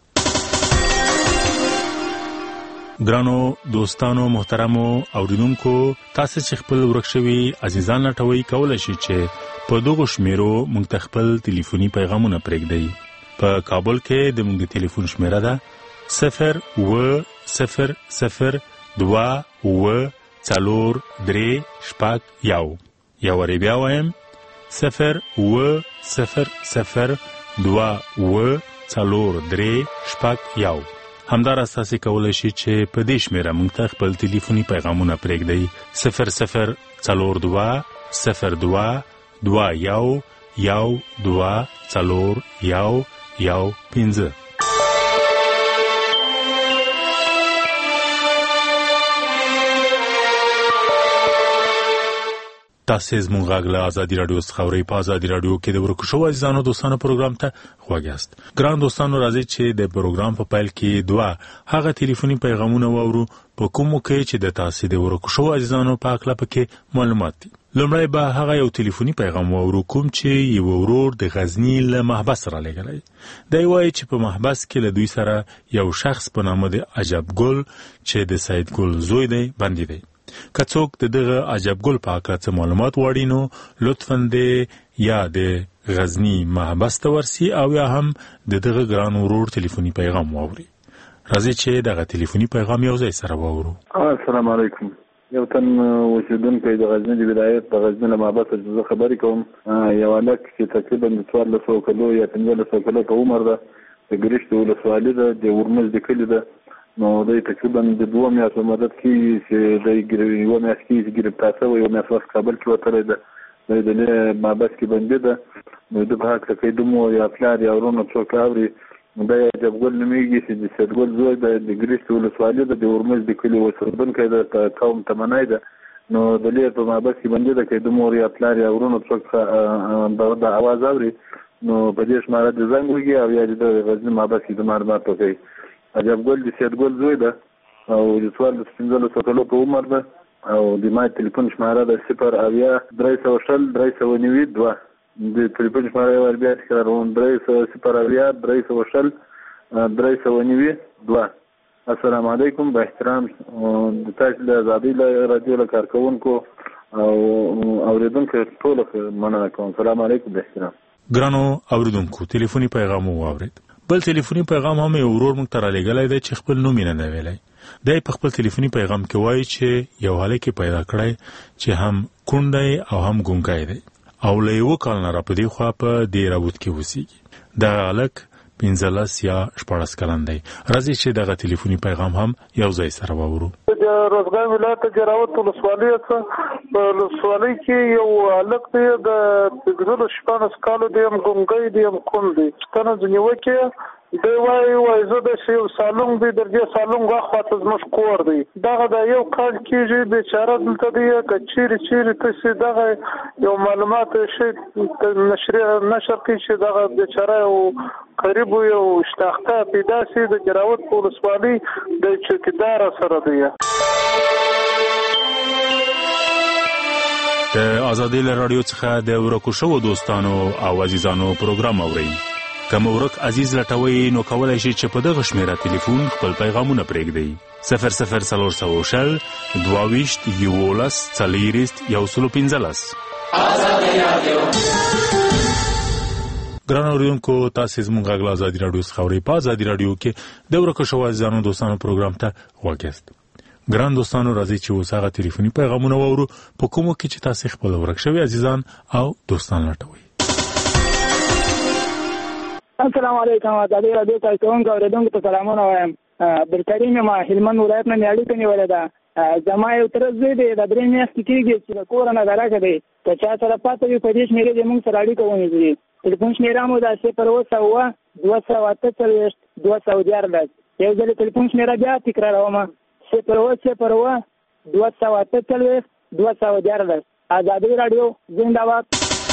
ګرانو دوستانو محترمو اوریدونکو تاسو چې خپل ورک شوی عزیزان لټوي کولای شئ چې په دغه شمیرو مونږ ته خپل ټلیفوني پیغامونه پرېږدئ. په کابل کې د مونږ ټلیفون شمیره ده 02002 څلور درې شپږ یو. یو وری بیا وایم 02002 څلور درې شپږ یو. همدارس تاسو کولای شئ چې په دې شمیره مونږ ته خپل ټلیفوني پیغامونه پرېږدئ 002 02 21 12 تاسو زموږ غږ له ازادي رادیو څخه اورئ. په ازادي رادیو کې د ورکو شوو عزیزانو دوستانو پروګرام ته خوږ یاست. ګران دوستانو راځي چې د پروګرام په پیل کې دوه هغه ټلیفوني پیغامونه واورو په کومو کې چې د تاسو د ورکو شوو عزیزانو په اړه پکې معلومات دي. لومړی به هغه یو ټلیفوني پیغام واورو کوم چې یو ورور د غزنی له محبس را لګلای. دی وایي چې په محبس کې له دوی سره یو شخص په نامه د عجب ګل چې د سید ګل زوی دی باندې دی. که څوک دغه عجب ګل په اړه څه معلومات وړي نو لطفاً د یا د غزنی محبس ته ورسي او یا هم دغه ګران ورور ټلیفوني پیغام واوري. راځي چې دغه ټلیفوني پیغام یو ځای سره واورو. السلام علیکم. یو تن اوسیدونکی د غزنی د ولایت د غزنی له محبس څخه خبرې کوم. یو هلک چې تقریبا 1400 کلو یا 1500 کلو په عمر ده، د ګریشت ولسوالۍ ده، د ورمز د کلي ده. نو دوی تقریبا د 2 میاشتو مدت کې چې د یو میاشت کې ګرفتار شوی، یو میاشت وخت کابل کې وتلی ده، د محبس کې بندي ده. نو د په هکله کې دومو یا پلار یا ورونه څوک اوري، دا عجب ګل نومیږي چې د سید ګل زوی ده، د ګریشت ولسوالۍ ده، د ورمز د کلي اوسېدونکی ده، په قوم تمنی ده. نو د لیر په محبس کې بندي ده، کې دومو یا پلار یا ورونه څوک د اواز اوري نو په دې شماره د زنګ وږي او یا د غزنی محبس کې د معلومات ورکوي. عجب ګل د سید ګل زوی ده او د 1500 کلو په عمر ده او د ما ټلیفون شماره ده 0 300 392. د ټلیفون شماره ور بیا تکراروم 0 300 392. السلام علیکم. با احترام د تاسو د ازادي رادیو له کارکونکو او اوریدونکو ټول مننه کوم. السلام علیکم. با احترام. ګرانو اوریدونکو ټلیفوني پیغام واورید. بل ټلیفوني پیغام هم یو ورور مونږ ته را لېږلی دی چې خپل نوم یې نه دی ویلی. دی په خپل ټلیفوني پیغام کې وایي چې یو هلک یې پیدا کړی چې هم کونډ دی او هم ګونګی دی او له 1 کال نه را په دې خوا په دې راوت کې اوسېږي. دغه هلک 15 یا 14 کلن دی. راځي چې دغه ټلیفوني پیغام هم یو ځای سره واورو. د روزګان ولایت د جراوت ولسوالۍ څخه په ولسوالۍ کې یو هلک دی د 14 کالو دی، هم ګونګی دی هم کونډ دی. ستنه ځنیوه کې دی وایي زه د یو سالون دی درجه سالون غواخواته زموږ کور دی. دغه د یو کال کېږي بیچاره دلته دی. که چیرې تاسې دغه یو معلومات شي نشر کړي چې دغه بیچاره یو قریب یو شناخته پیدا شي د جراوت په ولسوالۍ د چوکیدار سره دی. د ازادي رادیو څخه د ورکو شوو دوستانو او عزیزانو پروګرام اورئ. کوم ورک عزیز لټوي نو کولای شي چې په دغه شمیره ټلیفون خپل پیغامونه پرېږدئ 00300 22 11 115. ازادي رادیو. ګران اوریدونکو تاسو زموږ غږ له ازادي رادیو څخه اورئ. په ازادي رادیو کې د ورکو شوو عزیزانو دوستانو پروګرام ته خوښ یاست. ګران دوستانو راځي چې اوس هغه ټلیفوني پیغامونه واورو په کومو کې چې تاسو خپل ورک شوي عزیزان او دوستان لټوي. السلام علیکم. ازادي رادیو کارکونکو اوریدونکو ته سلامونه وایم. عبدالکریم ما هلمند ولایت نه اړیکه نیولې ده. زما یو تر زوی دی د 3 میاشتې کېږي چې د کور نه درکه دی که چا سره پاته وي په دې شمېرې دې موږ سره اړیکه ونیسي. ټلیفون شمېره مو دا 0 248 214. یو ځل ټلیفون شمېره بیا تکراروم 0 248 214. آزادي رادیو زنده‌باد.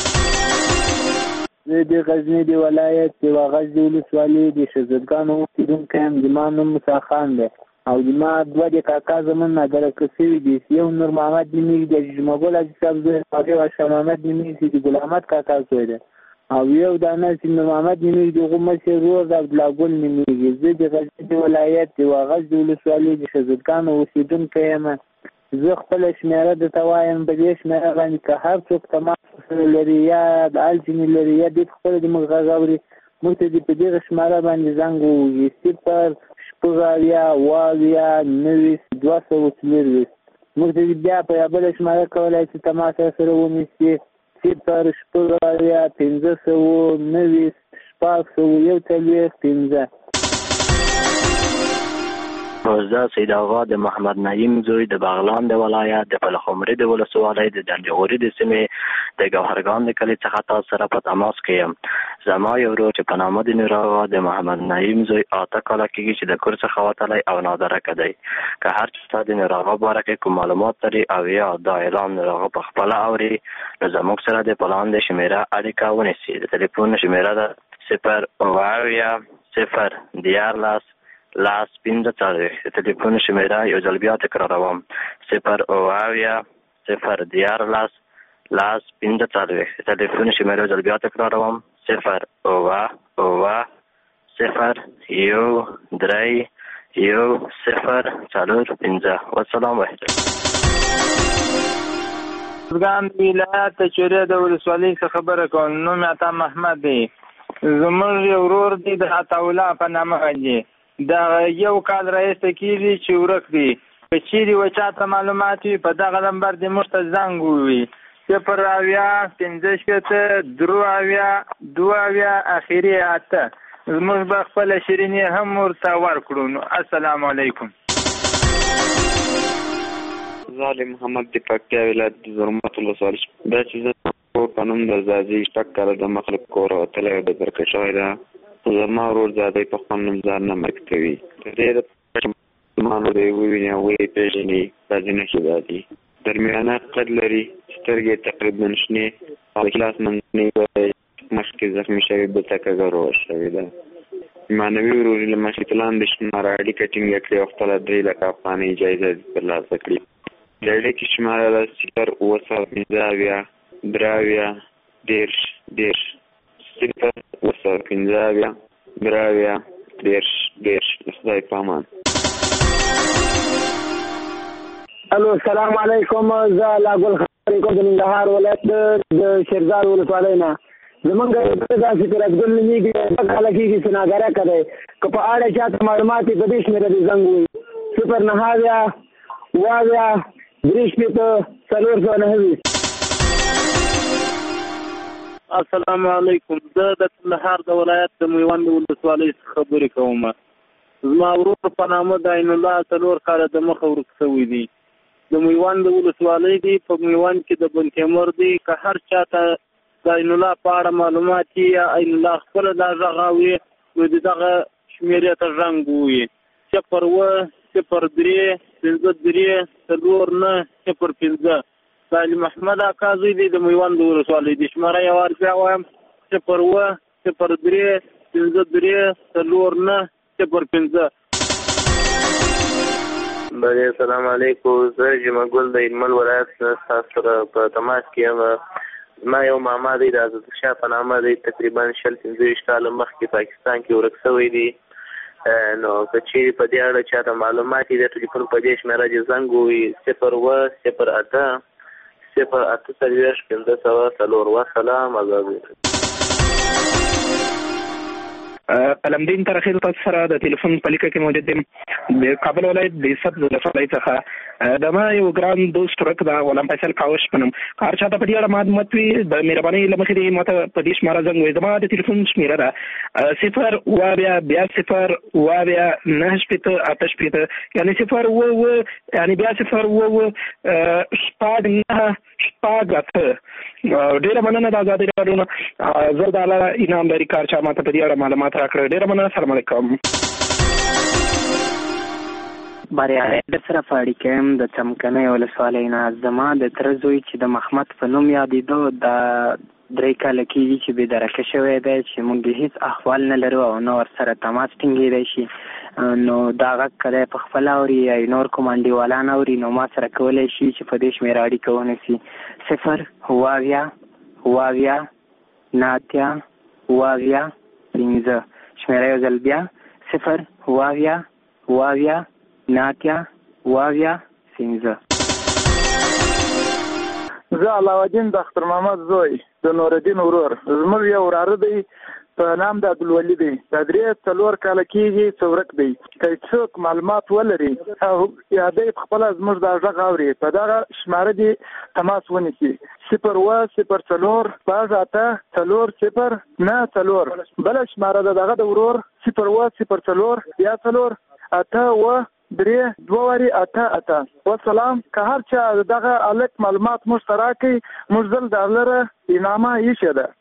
زه د غزني د ولایت د غزني ولسوالۍ د شهزادګانو اوسېدونکی یم. زما نوم موسی خان دی او زما دوه د کاکا زمون نادرکه شوي دي. یو نور محمد نومېږي د جمعګل حاجي صاحب زوی، هغې شاه محمد نومېږي چې د ګل احمد کاکا زوی دی، او یو دانه چې نور محمد نومېږي د هغو مشر ورور د عبدالله ګل نومېږي. زه د غزني د ولایت د غزني ولسوالۍ د شهزادګانو اوسېدونکی یم. زه خپله شمېره درته وایم. په دې شمېره باندې که هر څوک تماس سره لري یا د حال ځینې لري یا دې خپله د موږ غږ اوري، موږ ته دې په دغه شمېره باندې زنګ ووهي 0 موږ ته بیا په یوه بله شمېره کولی چې تماس سره ونیسي 0 زه سید آغا د محمد نعیم زوی د بغلان د ولایت د پلخمري د ولسوالۍ د دندغوري د سیمې د ګوهرګان د کلي څخه تاسو سره په تماس کې یم. زما یو ورور چې په نامه د نور آغا د محمد نعیم زوی 8 کاله کېږي چې د کور څخه وتلی او نادرکه دی. که هر چا د نور آغا باره کې کوم معلومات لري او یا دا اعلان نور آغا په خپله اوري، نو زموږ سره د پلان د شمېره اړیکه ونیسي. د ټلیفون شمېره ده 0 لاس 15. د ټلیفون شمېره یو ځل بیا تکراروم 0 لاس 15. د ټلیفون شمېره یو ځل بیا تکراروم 0 والسلام علیکم. ګان ولایت د چوره د ولسوالۍ څخه خبره کوم. نوم عطا محمد دی. زموږ یو ورور دی د عطاالله په نامه باندې دا یو کال رئیس کېږي چې ورک دی. که چیرې و چاته معلومات وي په دغه نمبر دې موږ ته زنګ ووهي 0 15 اخري 8. زموږ به خپله شیریني هم ورته ورکړو. نو السلام علیکم. زه محمد د پکتیا ولایت د زرمت ولسوالۍ دا چې زه په نوم د زادي شپږ کاله د مخلوق کور وتلی د برکه شوی ده. زما ورور زادی په خپل نوم ځان نه مرګ کوي. ډېر مانو دی وویني او یې پېژني. دا ځینې ښې دي درمیانه قد لري، سترګې تقریبا شنې او کلاس منځنۍ مخکې زخمي شوی بلته کږه روغه شوې ده. معنوي وروري له مخې تلاندې شماره اړیکه ټینګه کړې او خپله 3 لکه افغانۍ جایزه ترلاسه کړي. د اړیکې شماره ده 0 خدای پامان. الو السلام علیکم. زه لاګل خبرې کوم د ننګرهار ولایت د شیرزاد ولسوالۍ نه. زمونږ داسې ترازګل نومېږي 2 کاله کېږي چې ناګرکه دی. که په اړه چاته معلومات وي په دې شمېره دې زنګ ووهي 0 السلام علیکم. زه د کندهار د ولایت د میوند ولسوالۍ څخه خبرې کوم. زما ورور په نامه د عین الله 4 کاله د مخه ورک شوی دی. د میوند ولسوالۍ دی په میوند کې د بنکمر دی. که هر چاته د عین الله په اړه معلومات یا عین الله خپل دا غږ اوري نو دغه شمېرې ته زنګ ووهي 0 سالم محمد اکا زوی دی د میوند ولسوالۍ دی. شماره یو وار بیا وایم 0 السلام علیکم. زه جمعګل د علمل ولایت ستاسو سره په تماس کې یم. زما یو ماما دی د عزت شاه په نامه دی. تقریبا 15 کاله مخکې پاکستان کې ورک شوی دی. نو که چیرې په دې اړه چاته معلومات دي د ټلیفون په دې شمېره دې زنګ ووهي 0 والسلام علیکم. قلمدین ترخیل تاسو سره د ټلیفون په لیکه کې موجود یم. د کابل ولایت د صد ولسوالۍ څخه د ما یو ګران دوست ورک دا غلام فیصل کاوش پنم کار چاته په دې اړه معلومات وي د مهرباني لمخې دې ماته په دې شماره زنګ وي زما د ټلیفون شمیره ده 0 اویا بیا 0 اویا 9 شپېته 8 شپېته یعنی 0 اوه یعنی بیا 0 اوه شپږ 9 شپږ 8 ډېره مننه د ازادي راډیو نه زه د الله انعام لري کار چا ماته په دې اړه معلومات راکړل ډېره مننه السلام علیکم بریالی د سره په اړیکه یم د څمکنۍ ولسوالۍ نه زما د تره زوی چې د محمد په نوم یادېده دا 3 کاله کېږي چې بېدرکه شوی دی چې موږ هېڅ احوال نه لرو او نه ورسره تماس ټینګېدی شي نو دا غږ که دی په خپله اوري یا نور کوم انډیوالان اوري نو ما سره کولی شي چې په دې شمېره اړیکه ونیسي 0 اویا اویا 9 اویا 15 شمېره یو ځل بیا 0 اویا اویا 9 اویا 15 زه علاوالدین د اختر محمد زوی د نورالدین ورور زموږ یو وراره دی په نام د عبدالولي دی دا 3-4 کاله کېږي چې ورک دی که څوک معلومات ولري او یا دی پخپله زموږ دا غږ اوري په دغه شماره دې تماس ونیسي 0-4 بله شماره ده دغه د ورور 0-4 یا 4 8 3-2-8 والسلام که هر چا دغه الک معلومات مشترکي مزل دلره انعامه یشه ده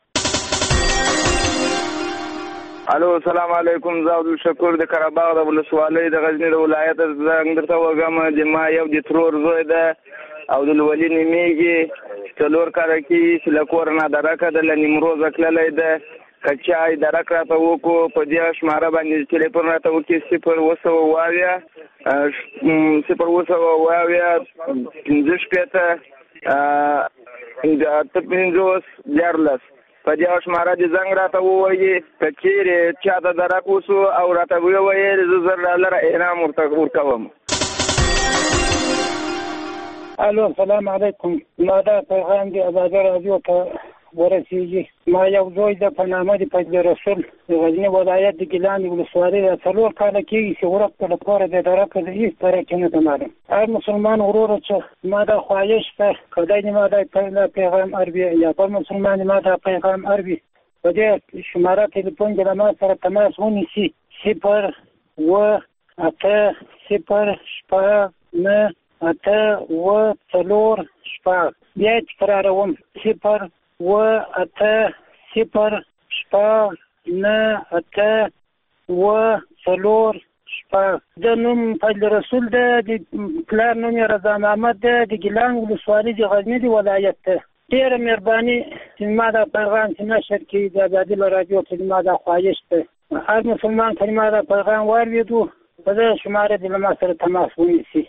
الو السلام علیکم زه عبدالشکور د قرهباغ د ولسوالۍ د غزني د ولایت زنګ درته وږم د ما یو د ترور زوی ده او د لولي نومیږي 4 کاله کېږي چې له کور نه درکه ده له نیمروزه تللی ده که چای درک راته وکړو په دې شماره باندې ټلیفون راته وکړي 0-8-15-14 په دې شماره دې زنګ راته ووایي که چیرې چاته درک وسو او راته ووایي زه $10 انعام ورکوم الو السلام علیکم ما دا پیغام دی ازادي راډیو ته ورسیږي ما یو زوی د په نامه د فضل رسول د غزني ولایت د ګیلان ولسوالۍ د 4 کاله کېږي چې ورک په لپاره د درکه د هېڅ طریقې نه ده معلوم هر مسلمان ورور چې ما دا خواهش ده خدای دې ما دا پیغام اروي یا بل مسلمان ما دا پیغام اروي په دې شماره تلیفون کې له ما سره تماس ونیسي 0-8-0-9-8-4 بیا تکراروم 0-8-0-9-8-4 د نوم فضل رسول ده د پلار نوم یې رضا محمد ده د ګیلان ولسوالۍ د غزني د ولایت ده ډېره مهرباني چې ما دا پیغام چې نشر کړي د ازادي راډیو ته ما دا خواهش ده هر مسلمان که ما دا پیغام واورېدو په دې شماره د له ما سره تماس ونیسي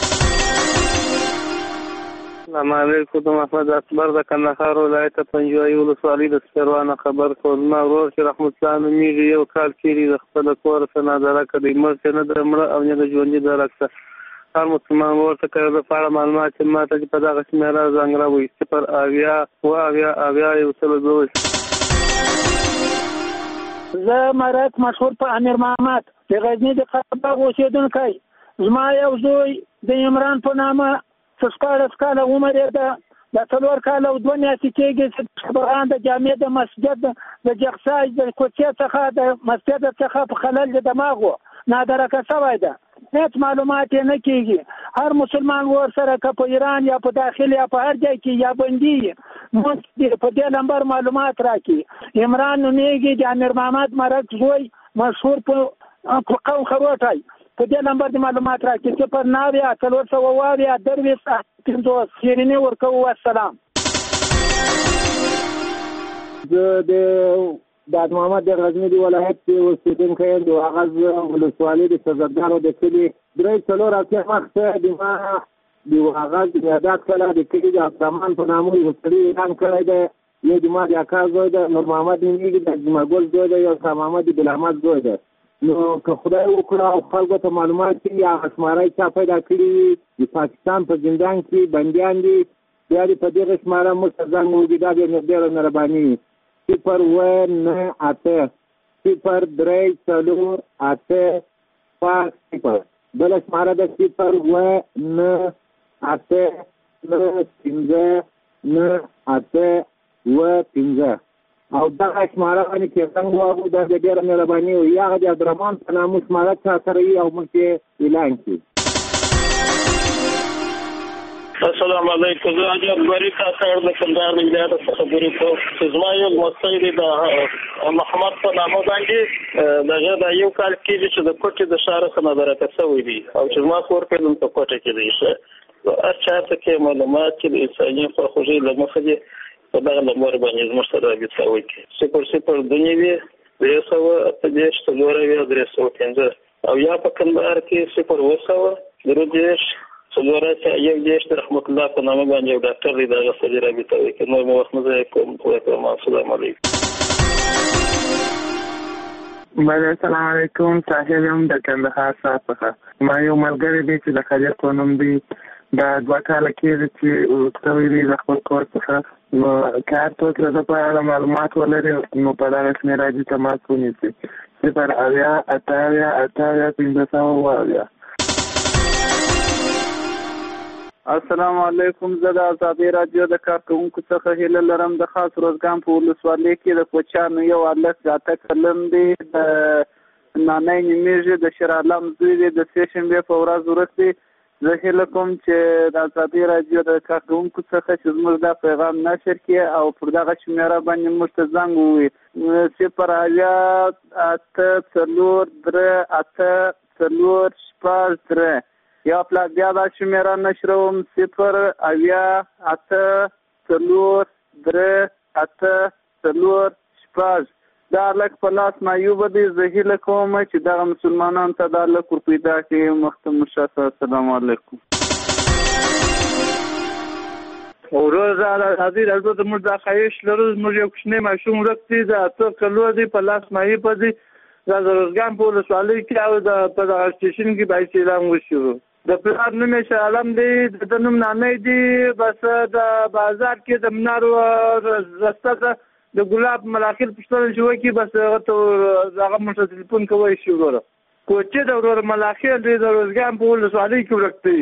السلام علیکم د محمد اکبر د کندهار ولایت پنجوایي ولسوالۍ د سپروانه خبر کوم ما ورور چې رحمت الله نومیږي یو کال کېږي د خپل کور څخه نادرکه دی مړ چې نه د مړه او نه د ژوندي درکه هر مسلمان ورته کوي د پاړه معلومات چې ماته په دغه شمیره زنګ راوړي 0-8-0-9 زه مرک مشهور په امیر محمد د غزني د قرهباغ اوسېدونکی زما یو زوی د عمران په نامه 14 کاله عمر یې ده د 4 کاله او 2 میاشتې کېږي چې شبرغان د جامع د مسجد د جغسای د کوڅې څخه د مسجد څخه په خلل د دماغ و نادرکه شوی ده هیڅ معلومات یې نه کېږي هر مسلمان ورسره که په ایران یا په داخل یا په هر ځای کې یا بندي موږ په دې نمبر معلومات راکړي عمران نومیږي د امیر محمد مرک زوی مشهور په قوم خروټی په دې نمبر د معلومات راکړي 0-9-4-4-15 شیریني ورکوو والسلام زه د داد محمد د غزني د ولایت اوسېدونکی یم د اغاز ولسوالۍ د سزګانو د کلي 3-4 اتیا وخته د ما د اغاز د یادات کله د کلي د افغان په نامه یو سړي اعلان کړی دی یو د ما د اکا زوی ده نور محمد نومیږي د جمعګل زوی ده یو شاه محمد د بلحمد زوی ده نو که خدای وکړه او خلکو ته معلومات کړي یا شماره چا پیدا کړي د پاکستان په زندان کې بندیان دي بیا دې په دغه شماره موږ ته زنګ ووهي دا بیا ډېره مهرباني 0-9-8-0-3-4-8-5 بله شماره ده 0-9-8-0-3-4-8-5 8 9 15 9 8 و15 او دغه شماره باندې چې څنګه وو د ډېر مهرباني او یا د عبدالرحمن په نامه شماره سره او موږ اعلان کړي. السلام علیکم. زه اجازه غواړم تاسو د کندهار ولایت څخه خبرې کوم. زما یو مستند د محمد په نامه باندې دغه د یو کال کې چې د کوټې د شهر څخه درته شوی دی او چې ما خور په نوم په کوټه کې دی شه ارچا ته معلومات چې د انساني خواخوږي له مخې دی په دغه نمبر باندې زموږ سره رابطه وکړي 00 دنیوي 380 315 او یا په کندهار کې 0 درودیش څلورته یو دیش رحمت الله په نامه باندې یو ډاکټر دی دغه سره رابطه وکړي. نو مو وخت نه کوم السلام علیکم. السلام علیکم. ساحل هم د کندهار څخه ما یو ملګری دی چې د خالد په نوم دی دا 2 کال کېږي چې توی دی د خپل کور څخه کار ته د په اړه معلومات ولري نو په دغه شمېر راځي تماس ونیسي 080 السلام علیکم. زه د آزادۍ راډیو د کارکونکو څخه هیله لرم د خاص روزګان په ولسوالۍ کې د کوچیانو یو هلک د 8 کلن دی د نانۍ نومیږي د شیر عالم زوی دی د سې شنبې په ورځ وروسته زه هیله کوم چې د آزادۍ راډیو د کارکونکو څخه چې زموږ دا پیغام نشر کړي او پر دغه شمېره باندې موږ ته زنګ ووهي 0803840 یا پلا بیا دا شمیره نشروم 0803840 دا لک په لاس مایوب دی. زه هیله کوم چې دغه مسلمانانو ته دا لک ور پیدا کړي. مختم مشاته. السلام علیکم. ورځ حاضر حضرت موږ د خایش لرو. موږ یو کوچنی ماشوم ورکتي د 8 کلو دی په لاس مایوب دی د روزګان په ولسوالۍ کې او د په سټیشن کې باید اعلان وشي. د پلار نوم یې عالم دی د نوم نامې دی بس د بازار کې د منار رسته د ګلاب ملاخل پښتل شوی کې بس هغه مونږ ټلیفون کوي شو وروره کوچې د ورور ملاخل دی د روزګان په ولسوالۍ کې ورکتي.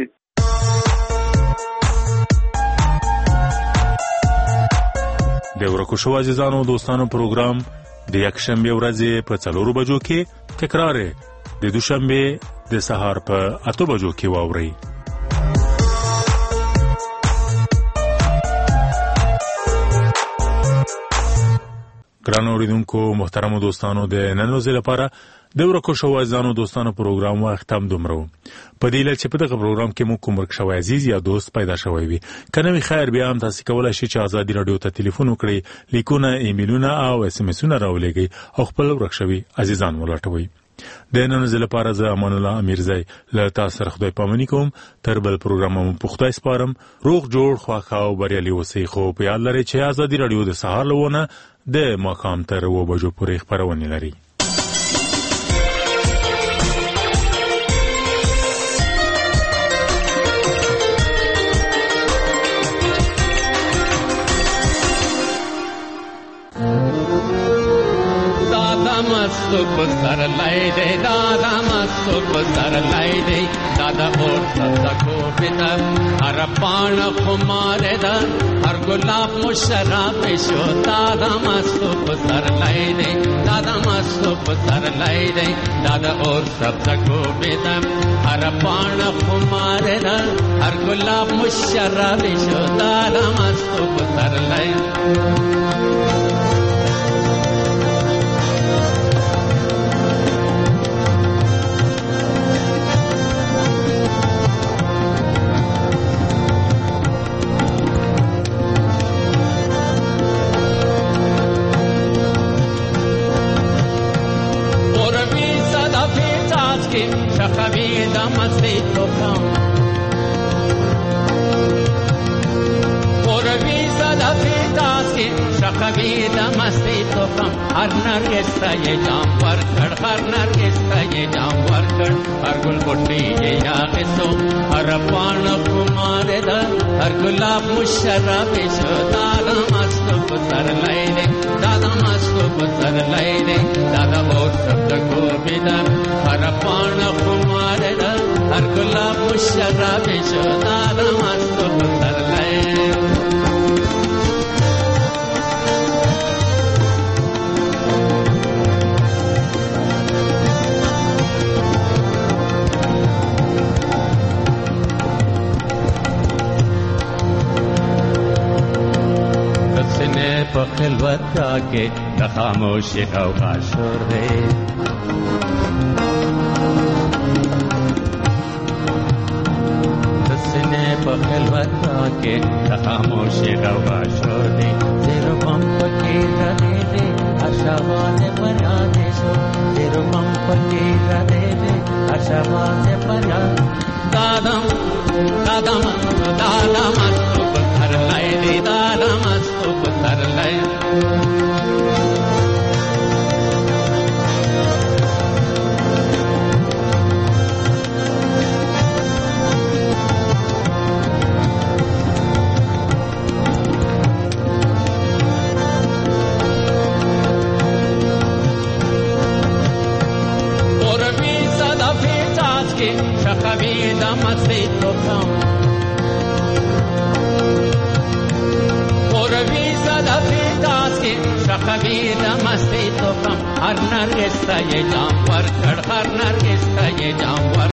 د ورکو شو عزیزانو دوستانو پروګرام د یکشنبه ورځې په 4 بجو کې تکرار د دوشنبه د سهار په 8 بجو کې واوري. ګران اوریدونکو محترم دوستانو د نن ورځې لپاره د ورکو شو عزیزانو دوستانو پروګرام وخت هم دومره په دې لړ چې په دغه پروګرام کې مو کوم ورکشو عزیز یا دوست پیدا شوی وي کنه وی خیر بیا هم تاسو کولای شئ چې آزادي رادیو ته ټلیفون وکړئ لیکونه ایمیلونه او اس ام اسونه راولېږئ او خپل ورکشوي عزیزان ولټوي. د نن ورځې لپاره زه امان الله امیرزی له تاسو سره خدای پامنی کوم. تر بل پروګرام مو په خدای سپارم. روغ جوړ خواخا او بریالي اوسئ. خو په یاد لرئ چې آزادي رادیو د سهار لونه د ماقام تر 9 بجو پورې خبرونه لري. मस्तो सर लाई दे दादा मस्तो सर लाई दे दादा और सदा को हर पान खुमारे दा हर गुलाब मुशराब शो दादा मस्तो सर लाई दे दादा मस्तो सर लाई दे दादा और सदा को हर पान खुमारे दा हर गुलाब मुशराब शो दादा मस्तो सर लाई हर नरगिस ये जाम पर खड़ हर नरगिस ये जाम पर खड़ हर गुल बुट्टी ये यागिसो हर पान कुमारे दा हर गुलाब मुशर्रफ शो दादा मस्तुब सर लाई दे दादा मस्तुब सर लाई दे दादा बहुत शब्द को बिदा हर पान कुमारे दा हर गुलाब मुशर्रफ शो दादा په خلوت کې د خاموشي غوغا شور دی د سینې په خلوت کې د خاموشي غوغا شور دی زیر بم پکې رغېږي هر شواز فریاد شو زیر بم پکې رغېږي هر شواز فریاد دادم مستو پتھر لائے دی دادا مستو پتھر لائے اور بھی صدا فی چاچ کے شخوی دمستی تو کم شخوی دمستی تو کم هر نرگس تا یہ جام ور کڑ هر نرگس تا یہ جام ور